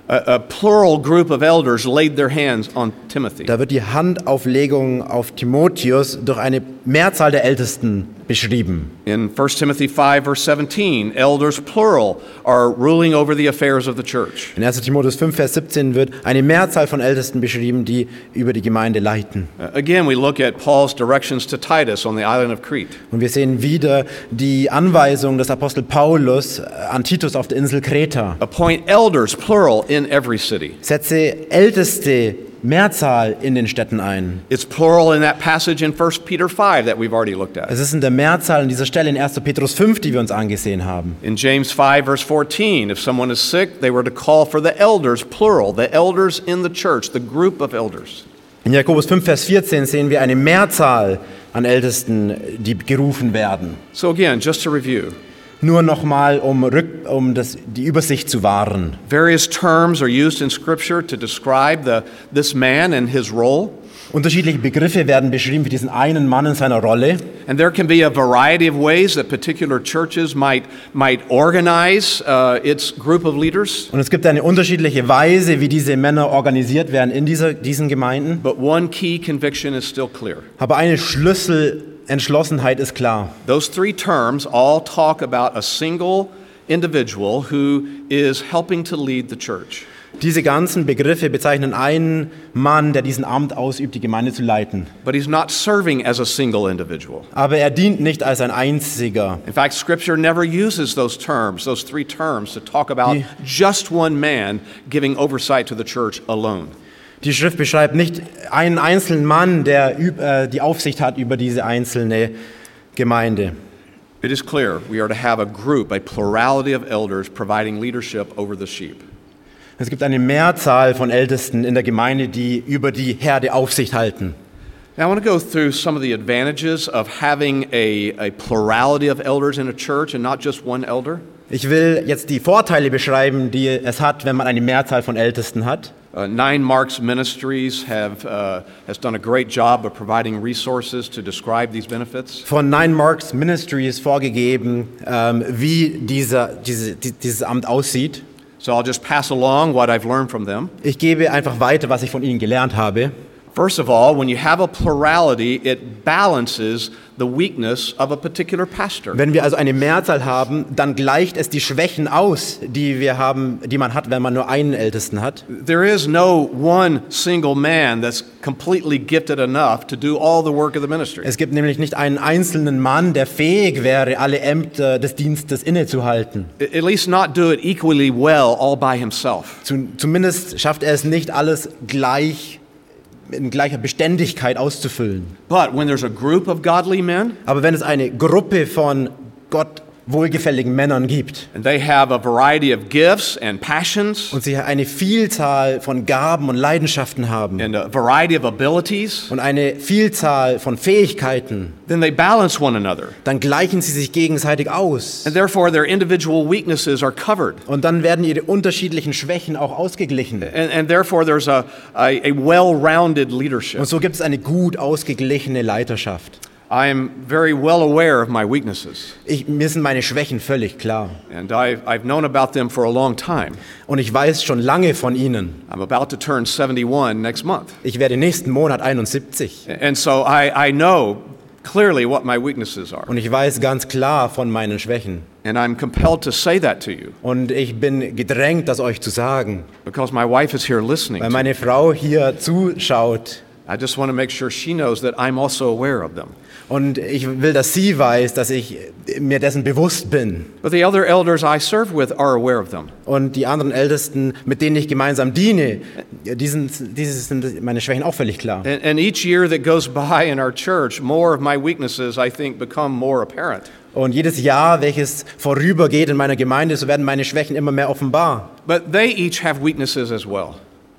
A, a plural group of elders laid their hands on Timothy. Da wird die Handauflegung auf Timotheus durch eine Mehrzahl der Ältesten beschrieben. In First Timothy five, verse seventeen, elders, plural, are ruling over the affairs of the church. In erster Timotheus fünf, Vers siebzehn wird eine Mehrzahl von Ältesten beschrieben, die über die Gemeinde leiten. Uh, again, we look at Paul's directions to Titus on the island of Crete. Und wir sehen wieder die Anweisung des Apostel Paulus an Titus auf der Insel Kreta. Appoint elders, plural, in every city. Setze Älteste, Mehrzahl, in den Städten ein. It's plural in that passage in First Peter five that we've already looked at. Es ist in der Mehrzahl an dieser Stelle in erster Petrus fünf, die wir uns angesehen haben. In James five, verse fourteen, if someone is sick, they were to call for the elders, plural, the elders in the church, the group of elders. In Jakobus fünf, Vers vierzehn sehen wir eine Mehrzahl an Ältesten, die gerufen werden. So again, just to review. Nur nochmal, um, Rück, um das, die Übersicht zu wahren. Various terms are used in Scripture to describe the, this man and his role. Unterschiedliche Begriffe werden beschrieben für diesen einen Mann in seiner Rolle. And there can be a variety of ways that particular churches might, might organize uh, its group of leaders. Und es gibt eine unterschiedliche Weise, wie diese Männer organisiert werden in dieser, diesen Gemeinden. But one key conviction is still clear. Aber eine Schlüsselentschlossenheit ist klar. Those three terms all talk about a single individual who is helping to lead the church. Diese ganzen Begriffe bezeichnen einen Mann, der diesen Amt ausübt, die Gemeinde zu leiten. But he's not serving as a single individual. Aber er dient nicht als ein einziger. In fact, Scripture never uses those terms, those three terms, to talk about just one man giving oversight to the church alone. Die Schrift beschreibt nicht einen einzelnen Mann, der äh, die Aufsicht hat über diese einzelne Gemeinde. It is clear we are to have a group, a plurality of elders providing leadership over the sheep. Es gibt eine Mehrzahl von Ältesten in der Gemeinde, die über die Herde Aufsicht halten. Now I want to go through some of the advantages of having a, a plurality of elders in a church and not just one elder. Ich will jetzt die Vorteile beschreiben, die es hat, wenn man eine Mehrzahl von Ältesten hat. Uh, Nine Marks Ministries have uh, has done a great job of providing resources to describe these benefits. Von Nine Marks Ministries vorgegeben, ähm, wie dieser, diese, die, dieses Amt aussieht. So I'll just pass along what I've learned from them. Ich gebe einfach weiter, was ich von ihnen gelernt habe. First of all, when you have a plurality, it balances the weakness of a particular pastor. Wenn wir also eine Mehrzahl haben, dann gleicht es die Schwächen aus, die wir haben, die man hat, wenn man nur einen Ältesten hat. There is no one single man that's completely gifted enough to do all the work of the ministry. Es gibt nämlich nicht einen einzelnen Mann, der fähig wäre, alle Ämter des Dienstes innezuhalten. At least not do it equally well all by himself. Zumindest schafft er es nicht, alles gleich in gleicher Beständigkeit auszufüllen. But when there's a group of godly men, aber wenn es eine Gruppe von Gott wohlgefälligen Männern gibt and they have a variety of gifts and passions und sie eine Vielzahl von Gaben und Leidenschaften haben and a variety of abilities, und eine Vielzahl von Fähigkeiten, then they balance one another. dann gleichen sie sich gegenseitig aus. And therefore their individual weaknesses are covered. Und dann werden ihre unterschiedlichen Schwächen auch ausgeglichen. And, and therefore there's a, a, a well-rounded leadership. Und so gibt es eine gut ausgeglichene Leiterschaft. I am very well aware of my weaknesses. Ich, mir sind meine Schwächen völlig klar. And I've, I've known about them for a long time. Und ich weiß schon lange von ihnen. I'm about to turn seventy-one next month. Ich werde nächsten Monat einundsiebzig. And so I, I know clearly what my weaknesses are. Und ich weiß ganz klar von meinen Schwächen. And I'm compelled to say that to you. Und ich bin gedrängt, das euch zu sagen. Because my wife is here listening. Weil meine Frau hier zuschaut. I just want to make sure she knows that I'm also aware of them. Und ich will, dass sie weiß, dass ich mir dessen bewusst bin. But the other elders I serve with are aware of them. Und die anderen Ältesten, mit denen ich gemeinsam diene, die sind, diese sind meine Schwächen auch völlig klar. And, and each year that goes by in our church, more of my weaknesses, I think, become more apparent. Und jedes Jahr, welches vorübergeht in meiner Gemeinde, so werden meine Schwächen immer mehr offenbar. But they each have weaknesses as well.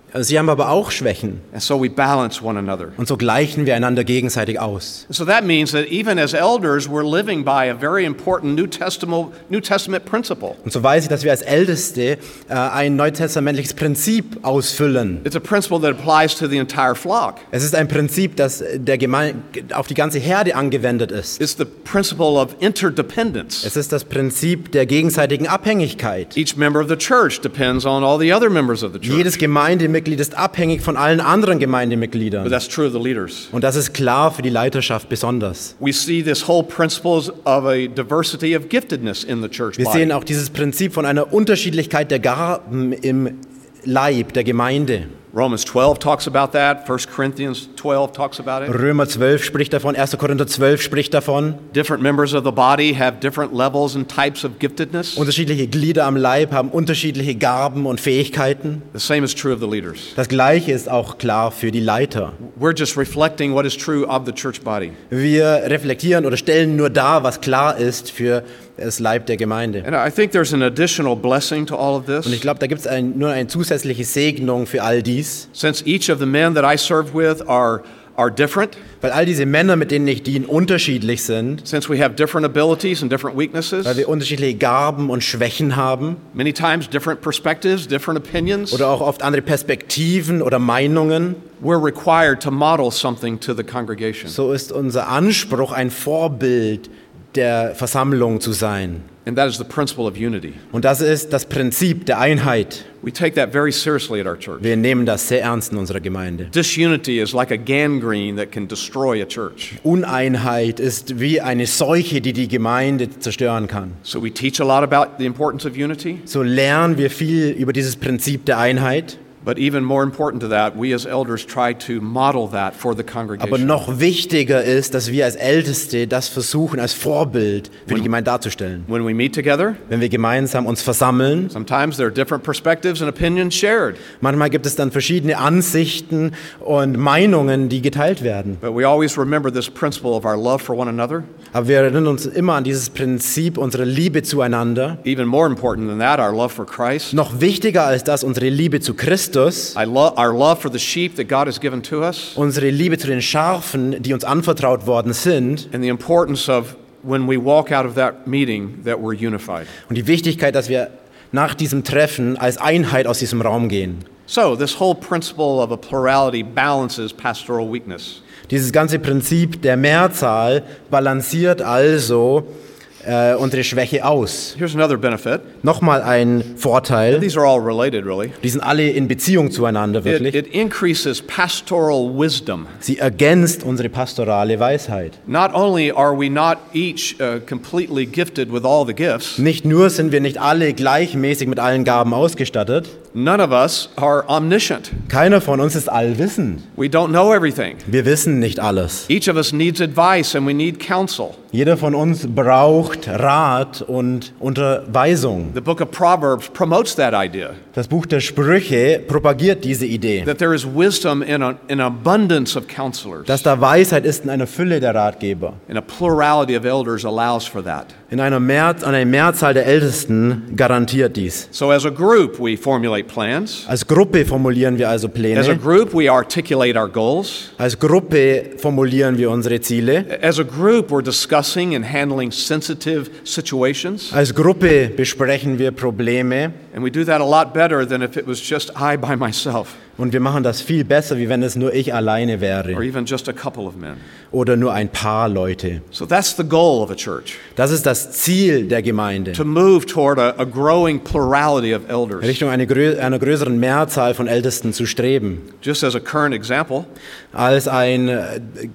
Sie haben aber auch Schwächen. And so we balance one another. Und so gleichen wir einander gegenseitig aus. So that means that even as elders, we're living by a very important New Testament, New Testament principle. Und so weiß ich, dass wir als Älteste äh, ein neutestamentliches Prinzip ausfüllen. It's a principle that applies to the entire flock. Es ist ein Prinzip, das der Geme- auf die ganze Herde angewendet ist. It's the principle of interdependence. Es ist das Prinzip der gegenseitigen Abhängigkeit. Each member of the church depends on all the other members of the church. Jedes Gemeindemitglied ist abhängig von allen anderen But Gemeindemitgliedern. that's true of the leaders. Und das ist klar für die Leiterschaft besonders. We see this whole principle of a diversity of giftedness in the church Wir body. sehen auch dieses Prinzip von einer Unterschiedlichkeit der Gaben im Leib der Gemeinde. Romans twelve talks about that. First Corinthians twelve talks about it. Römer zwölf spricht davon, erster Korinther zwölf spricht davon. Different members of the body have different levels and types of giftedness. Unterschiedliche Glieder am Leib haben unterschiedliche Gaben und Fähigkeiten. The same is true of the leaders. Das Gleiche ist auch klar für die Leiter. We're just reflecting what is true of the church body. Wir reflektieren oder stellen nur dar, was klar ist für das Leib der Gemeinde. And I think there's an additional blessing to all of this. Und ich glaube, da gibt es ein, nur eine zusätzliche Segnung für all dies. Since each of the men that I serve with are, are different, Weil all diese Männer, mit denen ich diene, unterschiedlich sind. since we have different abilities and different weaknesses, Weil wir unterschiedliche Gaben und Schwächen haben. many times different perspectives, different opinions, Oder auch oft andere Perspektiven oder Meinungen. we're required to model something to the congregation. So ist unser Anspruch, ein Vorbild der Versammlung zu sein. And that is the principle of unity. Und das ist das Prinzip der Einheit. We take that very seriously at our church. Wir nehmen das sehr ernst in unserer Gemeinde. Disunity is like a gangrene that can destroy a church. Uneinheit ist wie eine Seuche, die die Gemeinde zerstören kann. So we teach a lot about the importance of unity, So lernen wir viel über dieses Prinzip der Einheit. but even more important to that, we as elders try to model that for the Aber congregation. noch wichtiger ist, dass wir als Älteste das versuchen, als Vorbild für die Gemeinde darzustellen. When we meet together, Wenn wir gemeinsam uns versammeln, sometimes there are different perspectives and opinions shared, manchmal gibt es dann verschiedene Ansichten und Meinungen, die geteilt werden. but we always remember this principle of our love for one another. Aber wir erinnern uns immer an dieses Prinzip unserer Liebe zueinander. Even more important than that, our love for Christ. Noch wichtiger als das, unsere Liebe zu Christus, I lo- our love for the sheep that God has given to us, unsere Liebe zu den Schafen, die uns anvertraut worden sind, and the importance of when we walk out of that meeting that we're unified. und die Wichtigkeit, dass wir nach diesem Treffen als Einheit aus diesem Raum gehen. So, this whole principle of a plurality balances pastoral weakness. Dieses ganze Prinzip der Mehrzahl balanciert also äh, unsere Schwäche aus. Here's another benefit. Nochmal ein Vorteil, These are all related, really. die sind alle in Beziehung zueinander It, wirklich. it increases pastoral wisdom. Sie ergänzt unsere pastorale Weisheit. Not only are we not each uh, completely gifted with all the gifts, Nicht nur sind wir nicht alle gleichmäßig mit allen Gaben ausgestattet, none of us are omniscient. keiner von uns ist allwissend. We don't know everything. Wir wissen nicht alles. Each of us needs advice and we need counsel. Jeder von uns braucht Rat und Unterweisung. The book of Proverbs promotes that idea, Das Buch der Sprüche propagiert diese Idee, that there is wisdom in a, in abundance of counselors. dass da Weisheit ist in einer Fülle der Ratgeber. And a plurality of elders allows for that. In einer, Mehr, eine Mehrzahl der Ältesten garantiert dies. So as a group, we formulate plans. Als Gruppe formulieren wir also As a Pläne. group, we articulate our goals. Als Gruppe formulieren wir unsere Ziele. As a group, we're discussing and handling sensitive situations. Als Gruppe besprechen wir Probleme. And we do that a lot better than if it was just I by myself Und wir machen das viel besser, wie wenn es nur ich alleine or wäre even just a couple of men. oder nur ein paar Leute. So that's the goal of a church, Das ist das Ziel der Gemeinde, to move toward a, a growing plurality of elders. Richtung eine grö einer größeren Mehrzahl von Ältesten zu streben. Just as a current example, Als ein äh,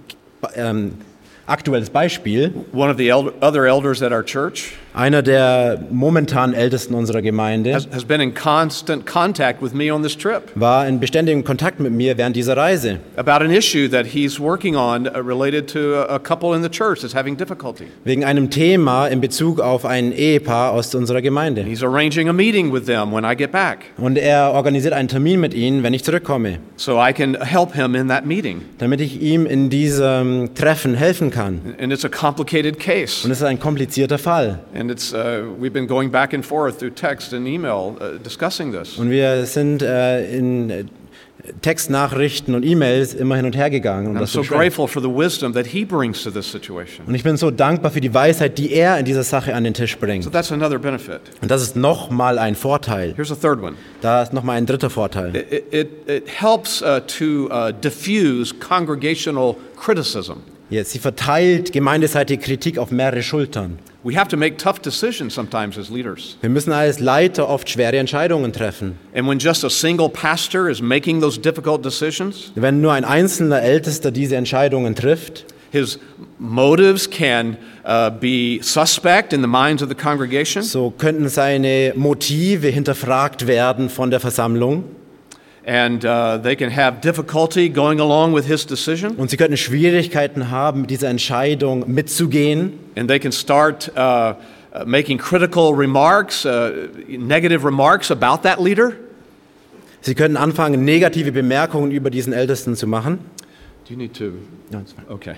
ähm, aktuelles Beispiel, one of the elder, other elders at our church einer der momentan Ältesten unserer Gemeinde has, has been in constant contact with me on this trip war in beständigem Kontakt mit mir während dieser Reise about an issue that he's working on uh, related to a, a couple in the church that's having difficulty. wegen einem Thema in Bezug auf ein Ehepaar aus unserer Gemeinde. He's arranging a meeting with them when I get back Und er organisiert einen Termin mit ihnen, wenn ich zurückkomme, so I can help him in that meeting. damit ich ihm in diesem Treffen helfen kann. And it's a complicated case. Und es ist ein komplizierter Fall. And it's, uh, we've been going back and forth through text and email uh, discussing this. Und wir sind äh, in Textnachrichten und E-Mails immer hin und her gegangen, um I'm das zu so besprechen. grateful for the wisdom that he brings to this situation. Und ich bin so dankbar für die Weisheit, die er in dieser Sache an den Tisch So bringt. that's another benefit. Und das ist nochmal ein Vorteil. Here's a third one. Da ist nochmal ein dritter Vorteil. It, it, it helps uh, to uh, diffuse congregational criticism. Jetzt, sie verteilt gemeindeseitige Kritik auf mehrere Schultern. We have to make tough decisions sometimes as leaders. Wir müssen als Leiter oft schwere Entscheidungen treffen. And when just a single pastor is making those difficult decisions, Wenn nur ein einzelner Ältester diese Entscheidungen trifft, his motives can uh, be suspect in the minds of the congregation. so könnten seine Motive hinterfragt werden von der Versammlung. And uh, they can have difficulty going along with his decision. Und sie könnten Schwierigkeiten haben, mit dieser Entscheidung mitzugehen. And they can start uh, uh, making critical remarks, uh, negative remarks about that leader. Sie können anfangen, negative Bemerkungen über diesen Ältesten zu machen. Do you need to? Okay.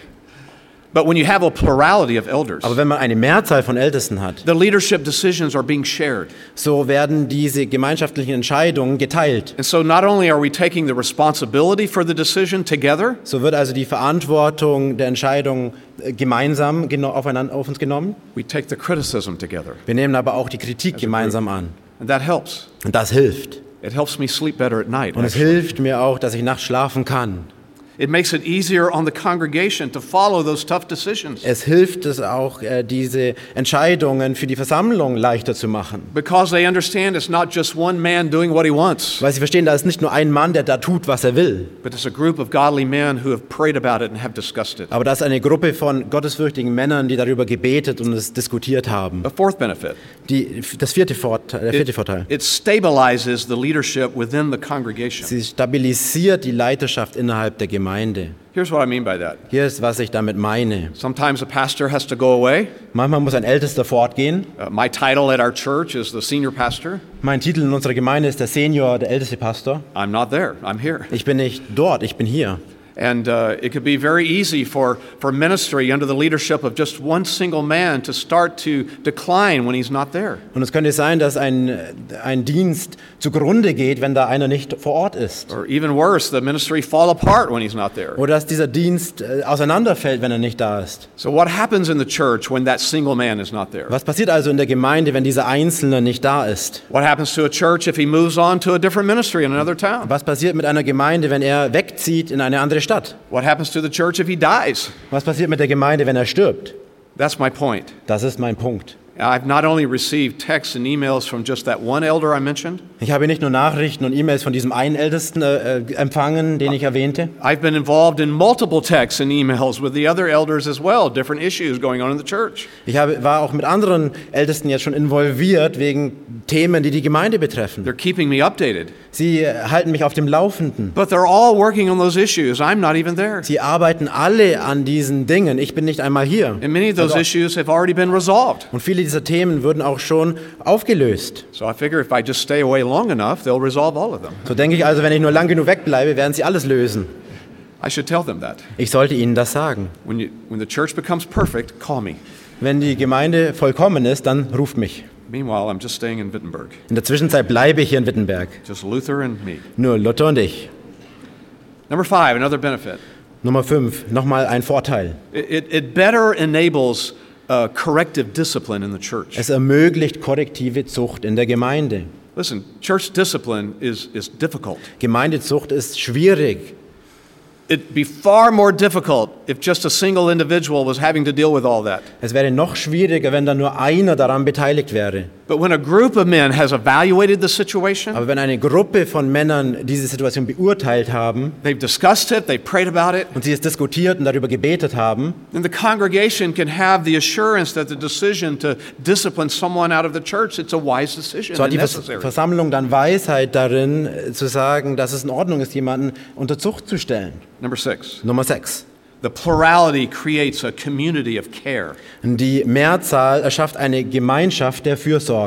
But when you have a plurality of elders, Aber wenn man eine Mehrzahl von Ältesten hat, the leadership decisions are being shared. so werden diese gemeinschaftlichen Entscheidungen geteilt. And so not only are we taking the responsibility for the decision together, So wird also die Verantwortung der Entscheidung äh, gemeinsam geno- aufeinander, auf uns genommen. we take the criticism together. Wir nehmen aber auch die Kritik gemeinsam an. And that helps. Und das hilft. It helps me sleep better at night. Und es actually. hilft mir auch, dass ich nachts schlafen kann. It makes it easier on the congregation to follow those tough decisions. Es hilft es auch, äh, diese Entscheidungen für die Versammlung leichter zu machen. Because they understand it's not just one man doing what he wants, Weil sie verstehen, da ist nicht nur ein Mann, der da tut, was er will. but it's a group of godly men who have prayed about it and have discussed it. Aber das ist eine Gruppe von gottesfürchtigen Männern, die darüber gebetet und es diskutiert haben. A fourth benefit, Die, das vierte Vorteil, der vierte it, Vorteil. it stabilizes the leadership within the congregation. Sie stabilisiert die Leiterschaft innerhalb der Gemeinde. Here's what I mean by that. Hier ist, was ich damit meine. Sometimes a pastor has to go away. Manchmal muss ein Ältester fortgehen. Uh, my title at our church is the senior pastor. Mein Titel in unserer Gemeinde ist der Senior, der älteste Pastor. I'm not there, I'm here. Ich bin nicht dort, ich bin hier. And uh, it could be very easy for, for ministry under the leadership of just one single man to start to decline when he's not there. Und es könnte sein, dass ein, ein Dienst zugrunde geht, wenn da einer nicht vor Ort ist. Or even worse, the ministry fall apart when he's not there. Oder dass dieser Dienst äh, auseinanderfällt, wenn er nicht da ist. So what happens in the church when that single man is not there? Was passiert also in der Gemeinde, wenn dieser Einzelne nicht da ist? What happens to a church if he moves on to a different ministry in another town? Was passiert mit einer Gemeinde, wenn er wegzieht in eine andere Stadt? What happens to the church if he dies? Was passiert mit der Gemeinde, wenn er stirbt? That's my point. Das ist mein Punkt. I've not only received texts and emails from just that one elder I mentioned, Ich habe nicht nur Nachrichten und E-Mails von diesem einen Ältesten äh, empfangen, den ich erwähnte. I've been involved in multiple texts and emails with the other elders as well, different issues going on in the church. Ich habe, war auch mit anderen Ältesten jetzt schon involviert wegen Themen, die die Gemeinde betreffen. They're keeping me updated. Sie äh, halten mich auf dem Laufenden. But they're all working on those issues. I'm not even there. Sie arbeiten alle an diesen Dingen. Ich bin nicht einmal hier. And many of those Also- issues have already been resolved. Und viele dieser Themen würden auch schon aufgelöst. So I figure if I just stay away long enough, they'll resolve all of them. So denke ich also, wenn ich nur lang genug wegbleibe, werden sie alles lösen. I should tell them that. Ich sollte ihnen das sagen. When, you, when the church becomes perfect, call me. Wenn die Gemeinde vollkommen ist, dann ruft mich. Meanwhile, I'm just staying in Wittenberg. In der Zwischenzeit bleibe ich hier in Wittenberg. Just Luther and me. Nur Luther und ich. Number five, another benefit. Nummer fünf, nochmal ein Vorteil. It, it, it better enables uh, corrective discipline in the church. Es ermöglicht korrektive Zucht in der Gemeinde. Listen, church discipline is, is difficult. Gemeindezucht ist schwierig. It'd be far more difficult if just a single individual was having to deal with all that. Es wäre noch schwieriger, wenn da nur einer daran beteiligt wäre. But when a group of men has evaluated the situation, Aber wenn eine Gruppe von Männern diese Situation beurteilt haben they've discussed it, they've prayed about it, und sie es diskutiert und darüber gebetet haben, then the congregation can have the assurance that the decision to discipline someone out of the church, it's a wise decision so hat and die Vers necessary. Versammlung dann Weisheit darin, äh, zu sagen, dass es in Ordnung ist, jemanden unter Zucht zu stellen. Number six, Nummer sechs. the plurality creates a community of care. Die Mehrzahl erschafft eine Gemeinschaft der Fürsorge.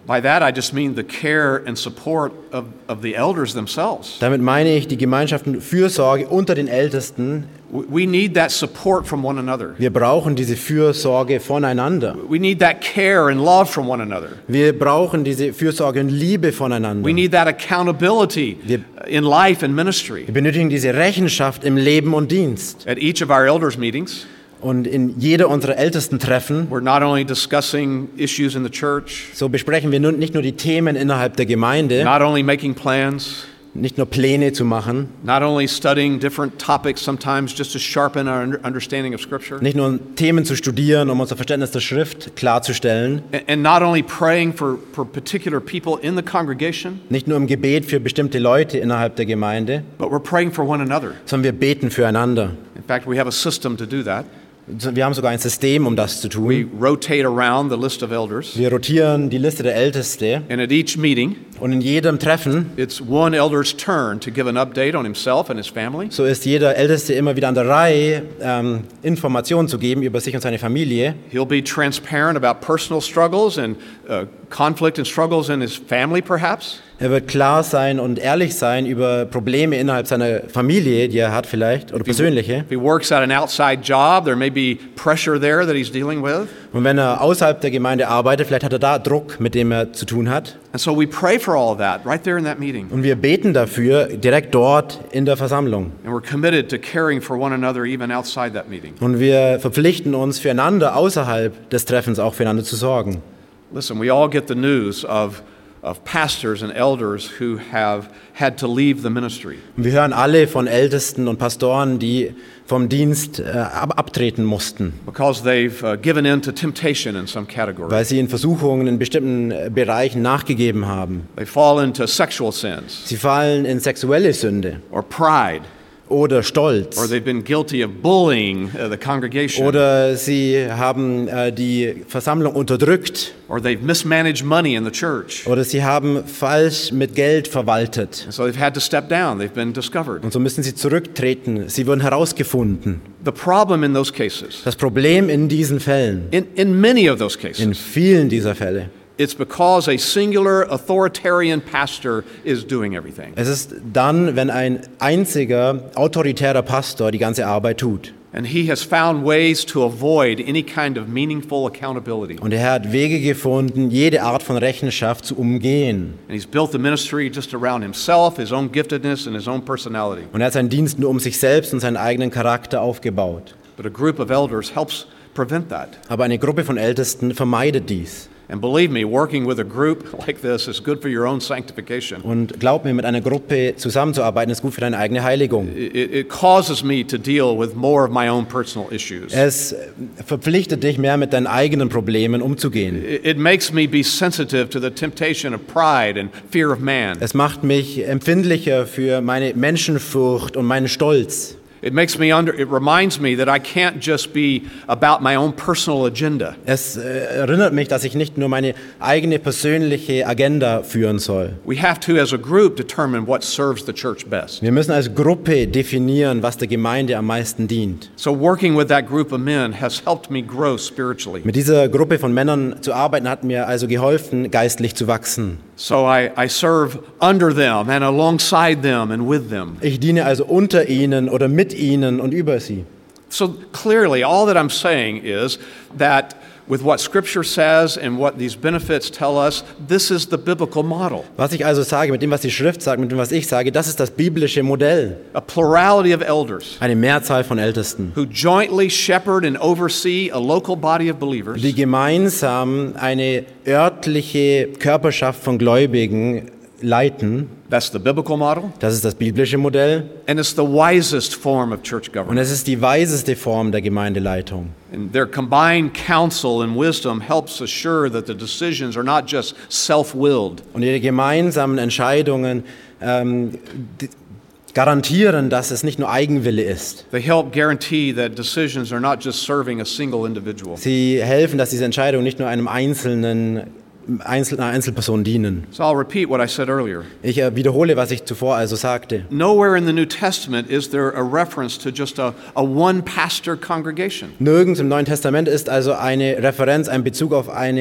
By that I just mean the care and support of, of the elders themselves. Damit meine ich die Gemeinschaft und Fürsorge unter den Ältesten. We need that support from one another. Wir brauchen diese Fürsorge voneinander. We need that care and love from one another. Wir brauchen diese Fürsorge und Liebe voneinander. We need that accountability Wir- in life and ministry. Wir benötigen diese Rechenschaft im Leben und Dienst. At each of our elders meetings, Und in jeder unserer Ältestentreffen, we're not only discussing issues in the church, so besprechen wir nun nicht nur die Themen innerhalb der Gemeinde, not only making plans, nicht nur Pläne zu machen, not only studying different topics sometimes just to sharpen our under- understanding of Scripture, nicht nur Themen zu studieren, um unser Verständnis der Schrift klarzustellen, and- and not only praying for, for particular people in the congregation, nicht nur im Gebet für bestimmte Leute innerhalb der Gemeinde, but we're praying for one another. sondern wir beten füreinander. In fact, we have a system to do that. Wir haben sogar ein System, um das zu We tun. rotate around the list of elders, Wir rotieren die Liste der Älteste and at each meeting, und in jedem Treffen, it's one elder's turn to give an update on himself and his family. so ist jeder Älteste immer wieder an der Reihe, ähm, Informationen zu geben über sich und seine Familie. He'll be transparent about personal struggles and uh, conflict and struggles in his family, perhaps. Er wird klar sein und ehrlich sein über Probleme innerhalb seiner Familie, die er hat vielleicht, oder persönliche. If he works at an outside job, there may be pressure there that he's dealing with. Und wenn er außerhalb der Gemeinde arbeitet, vielleicht hat er da Druck, mit dem er zu tun hat. And so we pray for all of that right there in that meeting. Und wir beten dafür direkt dort in der Versammlung. And we're committed to caring for one another even outside that meeting. Und wir verpflichten uns füreinander außerhalb des Treffens auch füreinander zu sorgen. Listen, we all get the news of, of pastors and elders who have had to leave the ministry. Und wir hören alle von Ältesten und Pastoren, die vom Dienst äh, ab abtreten mussten, Because they've uh, given in to temptation in some category. weil sie in Versuchungen in bestimmten äh, Bereichen nachgegeben haben. They fall into sexual sins Sie fallen in sexuelle Sünde or pride, oder Stolz. or they've been guilty of bullying uh, the congregation, Oder sie haben äh, die Versammlung unterdrückt. or they've mismanaged money in the church. Oder sie haben falsch mit Geld verwaltet. And so they've had to step down. They've been discovered. Und so müssen sie zurücktreten. Sie wurden herausgefunden. The problem in those cases, Das Problem in diesen Fällen, in, in many of those cases, in vielen dieser Fälle, it's because a singular authoritarian pastor is doing everything. es ist dann, wenn ein einziger autoritärer Pastor die ganze Arbeit tut. And he has found ways to avoid any kind of meaningful accountability. Und er hat Wege gefunden, jede Art von Rechenschaft zu umgehen. And he's built the ministry just around himself, his own giftedness, and his own personality. Und er hat seinen Dienst nur um sich selbst und seinen eigenen Charakter aufgebaut. But a group of elders helps prevent that. Aber eine Gruppe von Ältesten vermeidet dies. And believe me, working with a group like this is good for your own sanctification. Und glaub mir, mit einer Gruppe zusammenzuarbeiten ist gut für deine eigene Heiligung. It, it causes me to deal with more of my own personal issues. Es verpflichtet dich mehr, mit deinen eigenen Problemen umzugehen. It, it makes me be sensitive to the temptation of pride and fear of man. Es macht mich empfindlicher für meine Menschenfurcht und meinen Stolz. It makes me under, it reminds me that I can't just be about my own personal agenda. Es äh, erinnert mich, dass ich nicht nur meine eigene persönliche Agenda führen soll. We have to, as a group, determine what serves the church best. Wir müssen als Gruppe definieren, was der Gemeinde am meisten dient. So working with that group of men has helped me grow spiritually. Mit dieser Gruppe von Männern zu arbeiten, hat mir also geholfen, geistlich zu wachsen. So I, I serve under them and alongside them and with them. Ich diene also unter ihnen oder mit ihnen und über sie. So clearly, all that I'm saying is that with what Scripture says and what these benefits tell us, this is the biblical model. Was ich also sage, mit dem, was die Schrift sagt, mit dem, was ich sage, das ist das biblische Modell. A plurality of elders Eine Mehrzahl von Ältesten, who jointly shepherd and oversee a local body of believers die gemeinsam eine örtliche Körperschaft von Gläubigen leiten. That's the biblical model, Das ist das biblische Modell. and it's the wisest form of church Und government. es ist die weiseste Form der Gemeindeleitung. And their combined counsel and wisdom helps assure that the decisions are not just self-willed, Und ihre gemeinsamen Entscheidungen ähm, die, garantieren, dass es nicht nur Eigenwille ist. they help guarantee that decisions are not just serving a single individual. Sie helfen, dass diese Entscheidungen nicht nur einem einzelnen Einzel einer Einzelperson dienen. So I'll repeat what I said earlier. Ich äh, wiederhole, was ich zuvor also sagte. Nowhere in the New Testament is there a reference to just a, a one-pastor congregation. Nirgends im Neuen Testament ist also eine Referenz, ein Bezug auf eine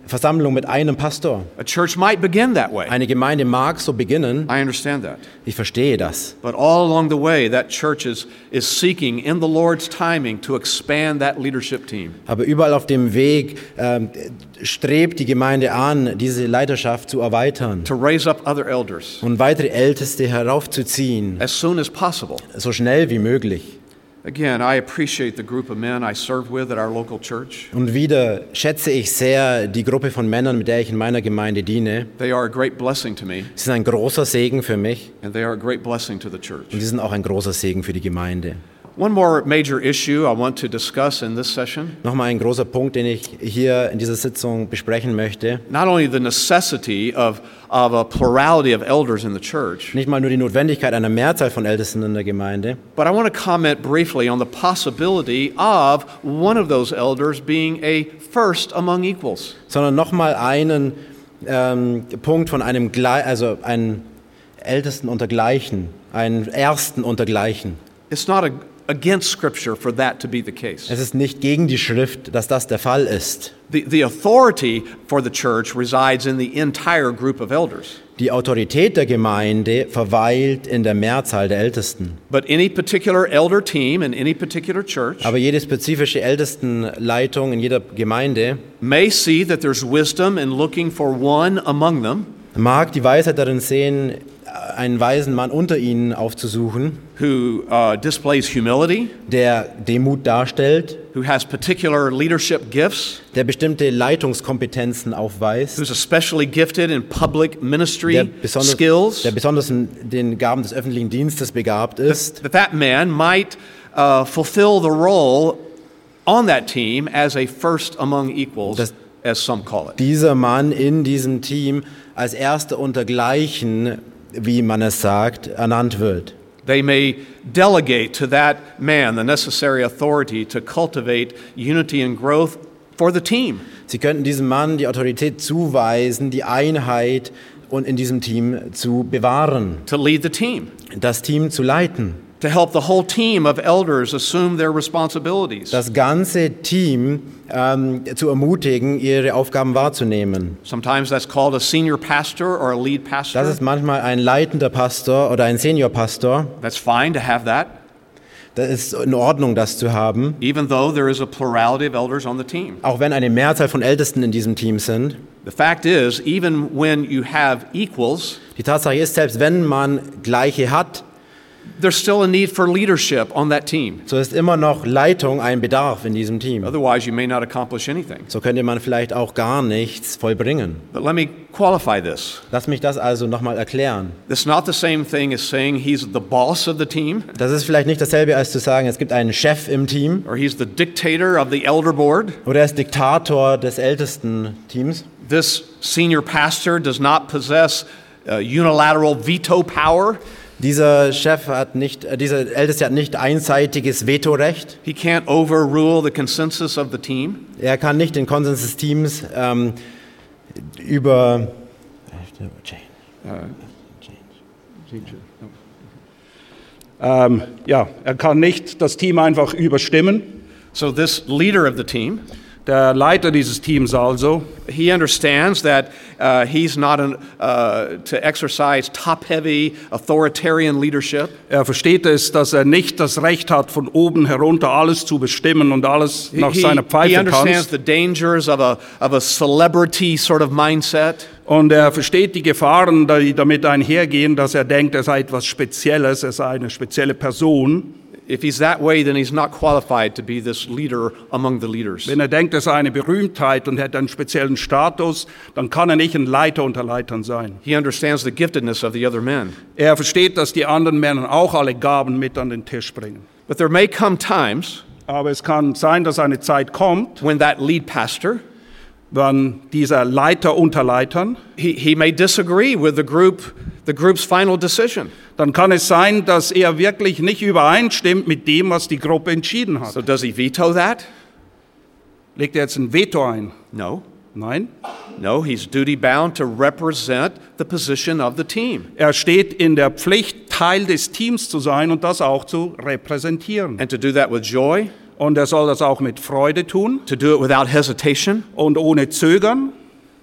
Versammlung mit einem Pastor. A church might begin that way. Eine Gemeinde mag so beginnen. I understand that. Ich verstehe das. But all along the way, that church is, is seeking in the Lord's timing to expand that leadership team. Aber überall auf dem Weg ähm, strebt die Gemeinde an, diese Leiterschaft zu erweitern. To raise up other elders. Und weitere Älteste heraufzuziehen. As soon as possible. So schnell wie möglich. Again, I appreciate the group of men I serve with at our local church. Und wieder schätze ich sehr die Gruppe von Männern, mit der ich in meiner Gemeinde diene. They are a great blessing to me. Sie sind ein großer Segen für mich. And they are a great blessing to the church. Und sie sind auch ein großer Segen für die Gemeinde. One more major issue I want to discuss in this session. Nochmal ein großer Punkt, den ich hier in dieser Sitzung besprechen möchte. Not only the necessity of, of a plurality of elders in the church, Nicht mal nur die Notwendigkeit einer Mehrzahl von Ältesten in der Gemeinde, but I want to comment briefly on the possibility of one of those elders being a first among equals. sondern nochmal einen ähm, Punkt von einem, Gle- also einen Ältesten unter Gleichen, einen Ersten unter Gleichen. It's not a, against Scripture for that to be the case. Es ist nicht gegen die Schrift, dass das der Fall ist. The, the authority for the church resides in the entire group of elders. Die Autorität der Gemeinde verweilt in der Mehrzahl der Ältesten. But any particular elder team in any particular church Aber jede spezifische Ältestenleitung in jeder Gemeinde may see that there's wisdom in looking for one among them mag die Weisheit darin sehen, einen weisen Mann unter ihnen aufzusuchen, who uh, displays humility, der Demut darstellt, who has particular leadership gifts, der bestimmte Leitungskompetenzen aufweist, who's especially gifted in public ministry der besonders, skills, der besonders in den Gaben des öffentlichen Dienstes begabt ist, that that man might uh, fulfill the role on that team as a first among equals, Das- as some call it. dieser Mann in diesem Team als Erster unter Gleichen, wie man es sagt, ernannt wird. They may delegate to that man the necessary authority to cultivate unity and growth for the team. Sie könnten diesem Mann die Autorität zuweisen, die Einheit und in diesem Team zu bewahren, To lead the team, das Team zu leiten. to help the whole team of elders assume their responsibilities. Das ganze Team ähm, zu ermutigen, ihre Aufgaben wahrzunehmen. Sometimes that's called a senior pastor or a lead Das pastor. ist manchmal ein leitender Pastor oder ein Seniorpastor. That's fine to have that, Das ist in Ordnung, das zu haben, even though there is a plurality of elders on the team. auch wenn eine Mehrzahl von Ältesten in diesem Team sind. The fact is, even when you have equals, Die Tatsache ist, selbst wenn man Gleiche hat, there's still a need for leadership on that team. so ist immer noch Leitung ein Bedarf in diesem Team. Otherwise, you may not accomplish anything. So könnte man vielleicht auch gar nichts vollbringen. But let me qualify this. Lass mich das also nochmal erklären. It's not the same thing as saying he's the boss of the team Das ist vielleicht nicht dasselbe, als zu sagen, es gibt einen Chef im Team or he's the dictator of the elder board. oder er ist Diktator des Ältesten-Teams. This senior pastor does not possess uh, unilateral veto power. Dieser Chef hat nicht, äh, dieser Älteste hat nicht einseitiges Vetorecht. He can't overrule the consensus of the team. Er kann nicht den Konsens des Teams ähm, über Ähm, ja, er kann nicht das Team einfach überstimmen. So this leader of the team, Der Leiter dieses Teams also, he understands that uh, he's not an, uh, to exercise top-heavy authoritarian leadership. er versteht es, dass er nicht das Recht hat, von oben herunter alles zu bestimmen und alles He, nach he, seiner he Pfeife understands tanzt. the dangers of a, of a celebrity sort of mindset. Und er versteht die Gefahren, die damit einhergehen, dass er denkt, er sei etwas Spezielles, er sei eine spezielle Person. If he's that way, then he's not qualified to be this leader among the leaders. Wenn er denkt, er sei eine Berühmtheit und hätte einen speziellen Status, dann kann er nicht ein Leiter unter Leitern sein. He understands the giftedness of the other men. Er versteht, dass die anderen Männer auch alle Gaben mit an den Tisch bringen. But there may come times Aber es kann sein, dass eine Zeit kommt, when that lead pastor, wenn dieser Leiter unter Leitern, he, he may disagree with the group, the group's final decision. dann kann es sein, dass er wirklich nicht übereinstimmt mit dem, was die Gruppe entschieden hat. So does he veto that? Legt er jetzt ein Veto ein? No. Nein. No, he's duty bound to represent the position of the team Er steht in der Pflicht, Teil des Teams zu sein und das auch zu repräsentieren. and to do that with joy, Und er soll das auch mit Freude tun to do it without hesitation, und ohne Zögern.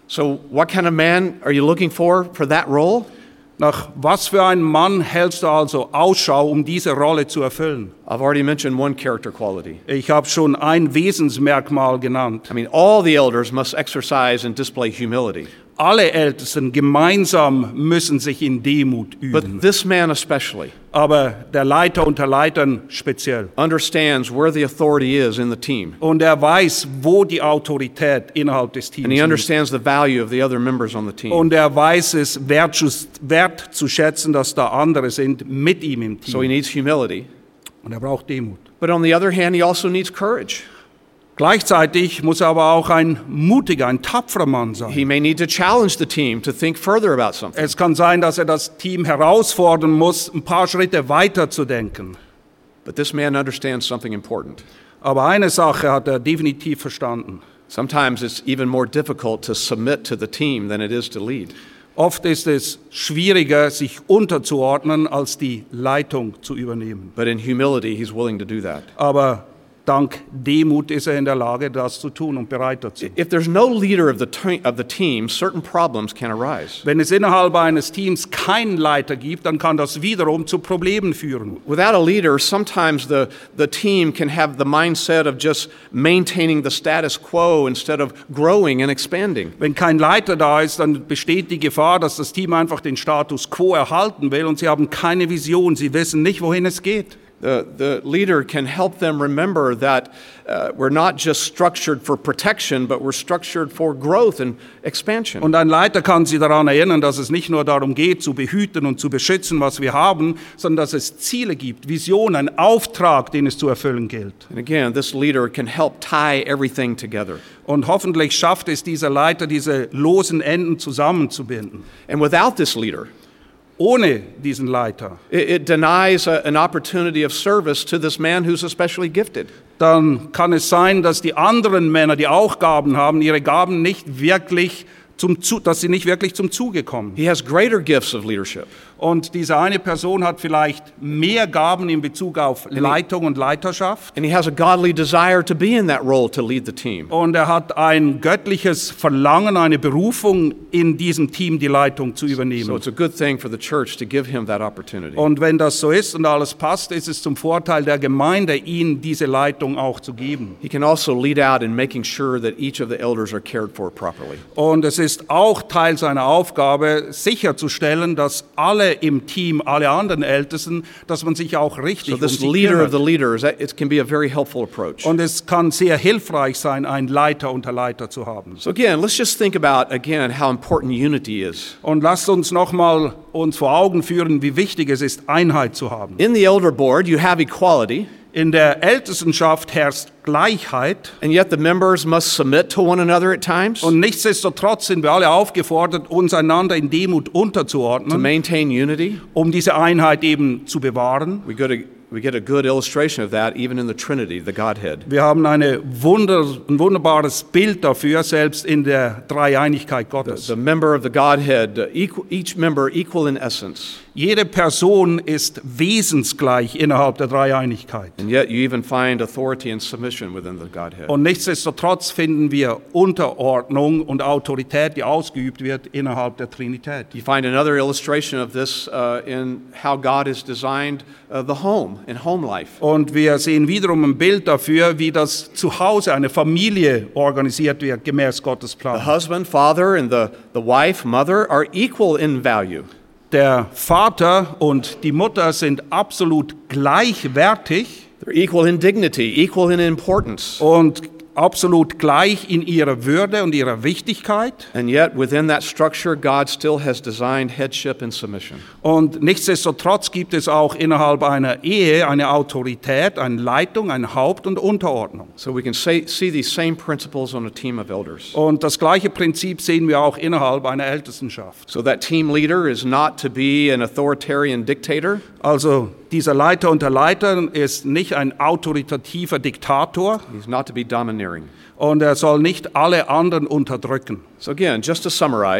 So, what kind of man are you looking for for that role? Nach was für einem Mann hältst du also Ausschau, um diese Rolle zu erfüllen? I've already mentioned one character quality. Ich habe schon ein Wesensmerkmal genannt. I mean, all the elders must exercise and display humility. Alle Ältesten gemeinsam müssen sich in Demut üben. But this man especially Aber der Leiter unter Leitern speziell. understands where the authority is in the team. Und er weiß, wo die Autorität innerhalb des Teams And he ist. understands the value of the other members on the team. Und er weiß es wertschus- wert zu schätzen, dass da andere sind mit ihm im So he Team. needs humility. Und er braucht Demut. But on the other hand, he also needs courage. Gleichzeitig muss er aber auch ein mutiger, ein tapferer Mann sein. He may need to challenge the team to think further about something. Es kann sein, dass er das Team herausfordern muss, ein paar Schritte weiter zu denken. But this man understands something important. Aber eine Sache hat er definitiv verstanden. Sometimes it's even more difficult to submit to the team than it is to lead. Oft ist es schwieriger, sich unterzuordnen, als die Leitung zu übernehmen. But in humility, he's willing to do that. Aber dank Demut ist er in der Lage, das zu tun und bereit dazu. If there's no leader of the, te- of the team, certain problems can arise. Wenn es innerhalb eines Teams keinen Leiter gibt, dann kann das wiederum zu Problemen führen. Without a leader, sometimes the, the team can have the mindset of just maintaining the status quo instead of growing and expanding. Wenn kein Leiter da ist, dann besteht die Gefahr, dass das Team einfach den Status quo erhalten will und sie haben keine Vision, sie wissen nicht, wohin es geht. The, the leader can help them remember that uh, we're not just structured for protection, but we're structured for growth and expansion. Und ein Leiter kann sie daran erinnern, dass es nicht nur darum geht, zu behüten und zu beschützen, was wir haben, sondern dass es Ziele gibt, Visionen, einen Auftrag, den es zu erfüllen gilt. And again, this leader can help tie everything together. Und hoffentlich schafft es dieser Leiter, diese losen Enden zusammenzubinden. And without this leader, Ohne diesen Leiter, it, it denies a, an opportunity of service to this man who's especially gifted. dann kann es sein, dass die anderen Männer, die auch Gaben haben, ihre Gaben nicht wirklich zum, Zu- dass sie nicht wirklich zum Zuge kommen. He has greater gifts of leadership. Und diese eine Person hat vielleicht mehr Gaben in Bezug auf Leitung und Leiterschaft. And he has a godly desire to be in that role to lead the team. Und er hat ein göttliches Verlangen, eine Berufung, in diesem Team die Leitung zu So übernehmen. it's a good thing for the church to give him that opportunity. Und wenn das so ist und alles passt, ist es zum Vorteil der Gemeinde, ihm diese Leitung auch zu geben. He can also lead out in making sure that each of the elders are cared for properly. Und es ist auch Teil seiner Aufgabe, sicherzustellen, dass alle im Team, alle anderen Ältesten, dass man sich auch richtig So um this sie leader of kümmert. the leaders, that- it can be a very helpful approach. Und es kann sehr hilfreich sein, einen Leiter unter Leiter zu haben. So again, let's just think about again how important unity is. Und lasst uns nochmal uns vor Augen führen, wie wichtig es ist, Einheit zu haben. In the elder board, you have equality, In der Ältestenschaft herrscht Gleichheit. and yet the members must submit to one another at times Und nichtsdestotrotz sind wir alle aufgefordert, uns einander in Demut to unterzuordnen, maintain unity. um diese Einheit eben zu bewahren. We go to we get a good illustration of that even in the Trinity, the Godhead. Wir haben eine Wunder, ein wunderbares Bild dafür, selbst in der Dreieinigkeit Gottes. The member of the Godhead, uh, equal, each member equal in essence, Jede Person ist wesensgleich innerhalb der Dreieinigkeit. and yet you even find authority and submission within the Godhead. Und nichtsdestotrotz finden wir Unterordnung und Autorität, die ausgeübt wird innerhalb der Trinität. You find another illustration of this uh, in how God has designed uh, the home and home life. Und wir sehen wiederum ein Bild dafür, wie das Zuhause, eine Familie organisiert wird, gemäß Gottes The Plan. husband, father, and the, the wife, mother are equal in value. Der Vater und die Mutter sind absolut gleichwertig They're equal in dignity, equal in importance. und absolut gleich in ihrer Würde und ihrer Wichtigkeit. And yet, within that structure, God still has designed headship and submission. Und nichtsdestotrotz gibt es auch innerhalb einer Ehe eine Autorität, eine Leitung, ein Haupt und Unterordnung. So we can say, see these same principles on a team of elders. Und das gleiche Prinzip sehen wir auch innerhalb einer Ältestenschaft. So that team leader is not to be an authoritarian dictator. Also dieser Leiter unter Leitern ist nicht ein autoritativer Diktator He's not to be domineering. und er soll nicht alle anderen unterdrücken. So again, just to summarize,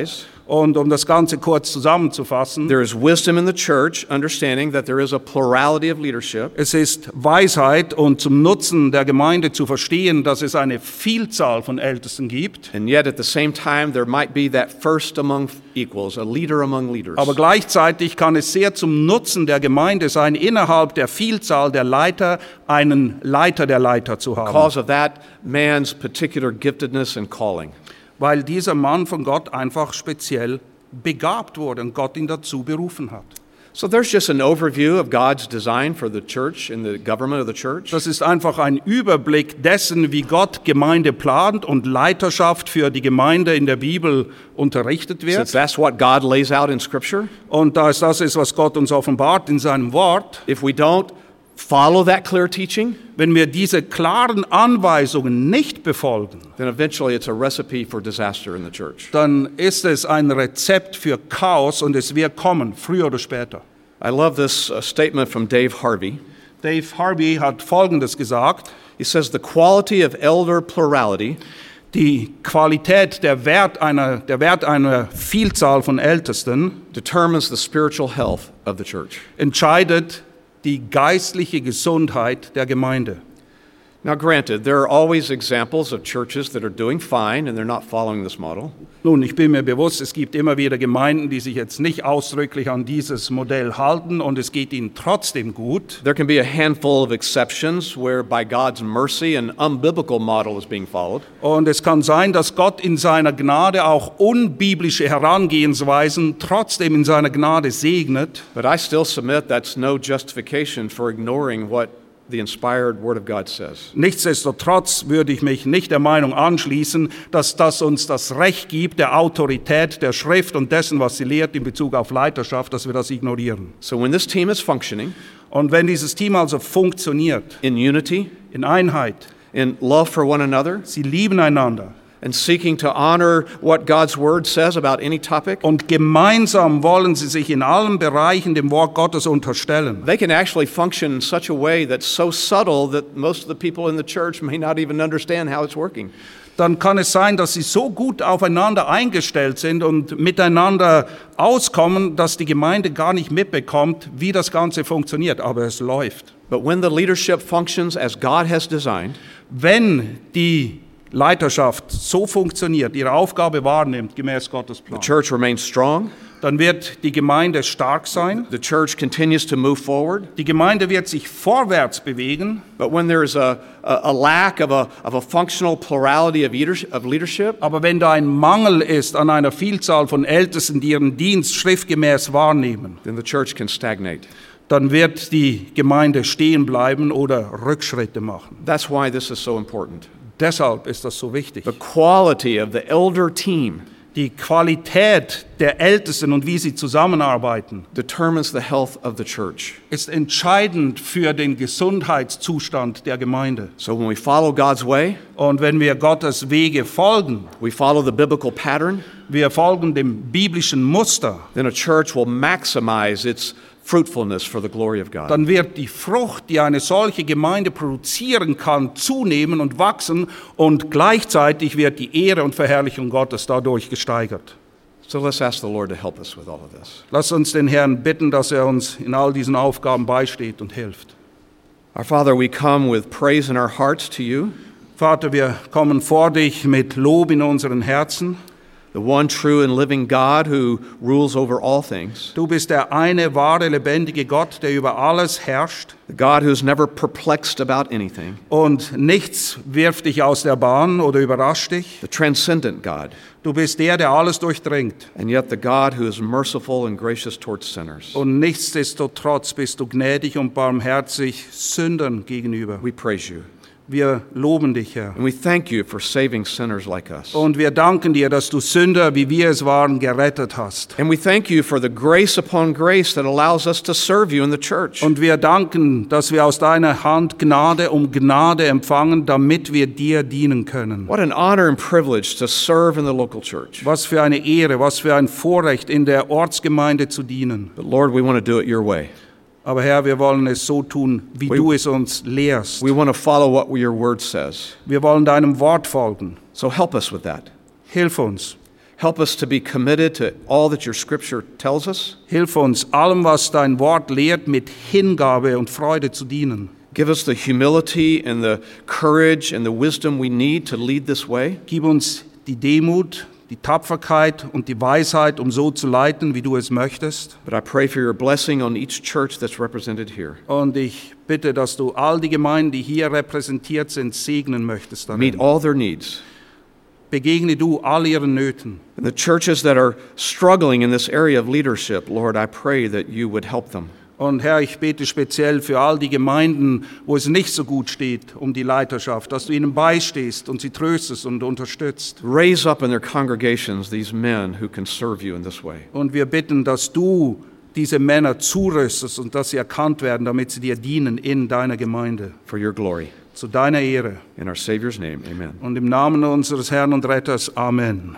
Und um das Ganze kurz zusammenzufassen, there is wisdom in the church, understanding that there is a plurality of leadership. es ist Weisheit und zum Nutzen der Gemeinde zu verstehen, dass es eine Vielzahl von Ältesten gibt. And yet at the same time, there might be that first among equals, a leader among leaders. Aber gleichzeitig kann es sehr zum Nutzen der Gemeinde sein, innerhalb der Vielzahl der Leiter einen Leiter der Leiter zu haben. Because of that man's particular giftedness and calling. Weil dieser Mann von Gott einfach speziell begabt wurde und Gott ihn dazu berufen hat. So there's just an overview of God's design for the church and the government of the church. Das ist einfach ein Überblick dessen, wie Gott Gemeinde plant und Leiterschaft für die Gemeinde in der Bibel unterrichtet Since wird. that's what God lays out in Scripture, Und da es das ist, was Gott uns offenbart in seinem Wort, if we don't follow that clear teaching, wenn wir diese klaren Anweisungen nicht befolgen, then eventually it's a recipe for disaster in the church. dann ist es ein Rezept für Chaos und es wird kommen, früher oder später. I love this uh, statement from Dave Harvey. Dave Harvey hat Folgendes gesagt: He says the quality of elder plurality Die Qualität, der Wert einer, der Wert einer Vielzahl von Ältesten determines the spiritual health of the church. entscheidet die geistliche Gesundheit der Gemeinde. Now, granted, there are always examples of churches that are doing fine and they're not following this model. Nun, ich bin mir bewusst, es gibt immer wieder Gemeinden, die sich jetzt nicht ausdrücklich an dieses Modell halten und es geht ihnen trotzdem gut. There can be a handful of exceptions where by God's mercy an unbiblical model is being followed. Und es kann sein, dass Gott in seiner Gnade auch unbiblische Herangehensweisen trotzdem in seiner Gnade segnet. But I still submit that's no justification for ignoring what the inspired Word of God says. Nichtsdestotrotz würde ich mich nicht der Meinung anschließen, dass das uns das Recht gibt, der Autorität der Schrift und dessen, was sie lehrt in Bezug auf Leiterschaft, dass wir das ignorieren. So when this team is functioning Und wenn dieses Team also funktioniert, in unity, in Einheit, in love for one another, sie lieben einander and seeking to honor what God's Word says about any topic, und gemeinsam wollen sie sich in allen Bereichen dem Wort Gottes unterstellen, they can actually function in such a way that's so subtle that most of the people in the church may not even understand how it's working. dann kann es sein, dass sie so gut aufeinander eingestellt sind und miteinander auskommen, dass die Gemeinde gar nicht mitbekommt, wie das Ganze funktioniert, aber es läuft. But when the leadership functions as God has designed, Wenn die Leiterschaft so funktioniert, ihre Aufgabe wahrnimmt, gemäß Gottes the Plan, church remains strong, dann wird die Gemeinde stark sein, the church continues to move forward. die Gemeinde wird sich vorwärts bewegen, But when there's a, a, a lack of a, of a functional plurality of leadership, of leadership, aber wenn da ein Mangel ist an einer Vielzahl von Ältesten, die ihren Dienst schriftgemäß wahrnehmen, then the church can stagnate. dann wird die Gemeinde stehen bleiben oder Rückschritte machen. That's why this is so important. Deshalb ist das so wichtig. The quality of the elder team Die Qualität der Ältesten und wie sie zusammenarbeiten, determines the health of the church. ist entscheidend für den Gesundheitszustand der Gemeinde. So when we follow God's way, Und wenn wir Gottes Wege folgen, we follow the biblical pattern, wir folgen dem biblischen Muster, then a church will maximize its fruitfulness for the glory of God. dann wird die Frucht, die eine solche Gemeinde produzieren kann, zunehmen und wachsen und gleichzeitig wird die Ehre und Verherrlichung Gottes dadurch gesteigert. So let's ask the Lord to help us with all of this. Lass uns den Herrn bitten, dass er uns in all diesen Aufgaben beisteht und hilft. Our Father, we come with praise in our hearts to you, Vater, wir kommen vor dich mit Lob in unseren Herzen. the one true and living God who rules over all things, Du bist der eine wahre, lebendige Gott, der über alles herrscht. the God who's never perplexed about anything, Und nichts wirft dich aus der Bahn oder überrascht dich. the transcendent God, Du bist der, der alles durchdringt. and yet the God who is merciful and gracious towards sinners. Und nichtsdestotrotz bist du gnädig und barmherzig Sündern gegenüber. We praise you, Wir loben dich, Herr. and we thank you for saving sinners like us. Und wir danken dir, dass du Sünder, wie wir es waren, gerettet hast. And we thank you for the grace upon grace that allows us to serve you in the church. Und wir danken, dass wir aus deiner Hand Gnade um Gnade empfangen, damit wir dir dienen können. What an honor and privilege to serve in the local church. Was für eine Ehre, was für ein Vorrecht, in der Ortsgemeinde zu dienen. But Lord, we want to do it your way. Aber Herr, wir wollen es so tun, wie We- du es uns lehrst. We want to follow what your word says. Wir wollen deinem Wort folgen. So help us with that. Hilf uns. Help us to be committed to all that your Scripture tells us. Hilf uns, allem, was dein Wort lehrt, mit Hingabe und Freude zu dienen. Give us the humility and the courage and the wisdom we need to lead this way. Gib uns die Demut, die Tapferkeit und die Weisheit, um so zu leiten, wie du es möchtest. But I pray for your blessing on each church that's represented here. Und ich bitte, dass du all die Gemeinden, die hier repräsentiert sind, segnen möchtest darin. Meet all their needs. Begegne du all ihren Nöten. And the churches that are struggling in this area of leadership, Lord, I pray that you would help them. Und Herr, ich bete speziell für all die Gemeinden, wo es nicht so gut steht um die Leiterschaft, dass du ihnen beistehst und sie tröstest und unterstützt. Raise up in their congregations these men who can serve you in this way. Und wir bitten, dass du diese Männer zurüstest und dass sie erkannt werden, damit sie dir dienen in deiner Gemeinde. For your glory. Zu deiner Ehre. In our Savior's name, amen. Und im Namen unseres Herrn und Retters, Amen.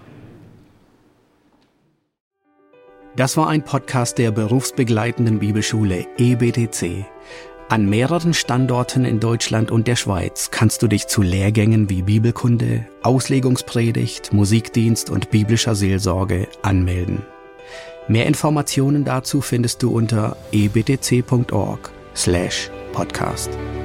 Das war ein Podcast der berufsbegleitenden Bibelschule E B T C. An mehreren Standorten in Deutschland und der Schweiz kannst du dich zu Lehrgängen wie Bibelkunde, Auslegungspredigt, Musikdienst und biblischer Seelsorge anmelden. Mehr Informationen dazu findest du unter e b t c punkt org slash podcast.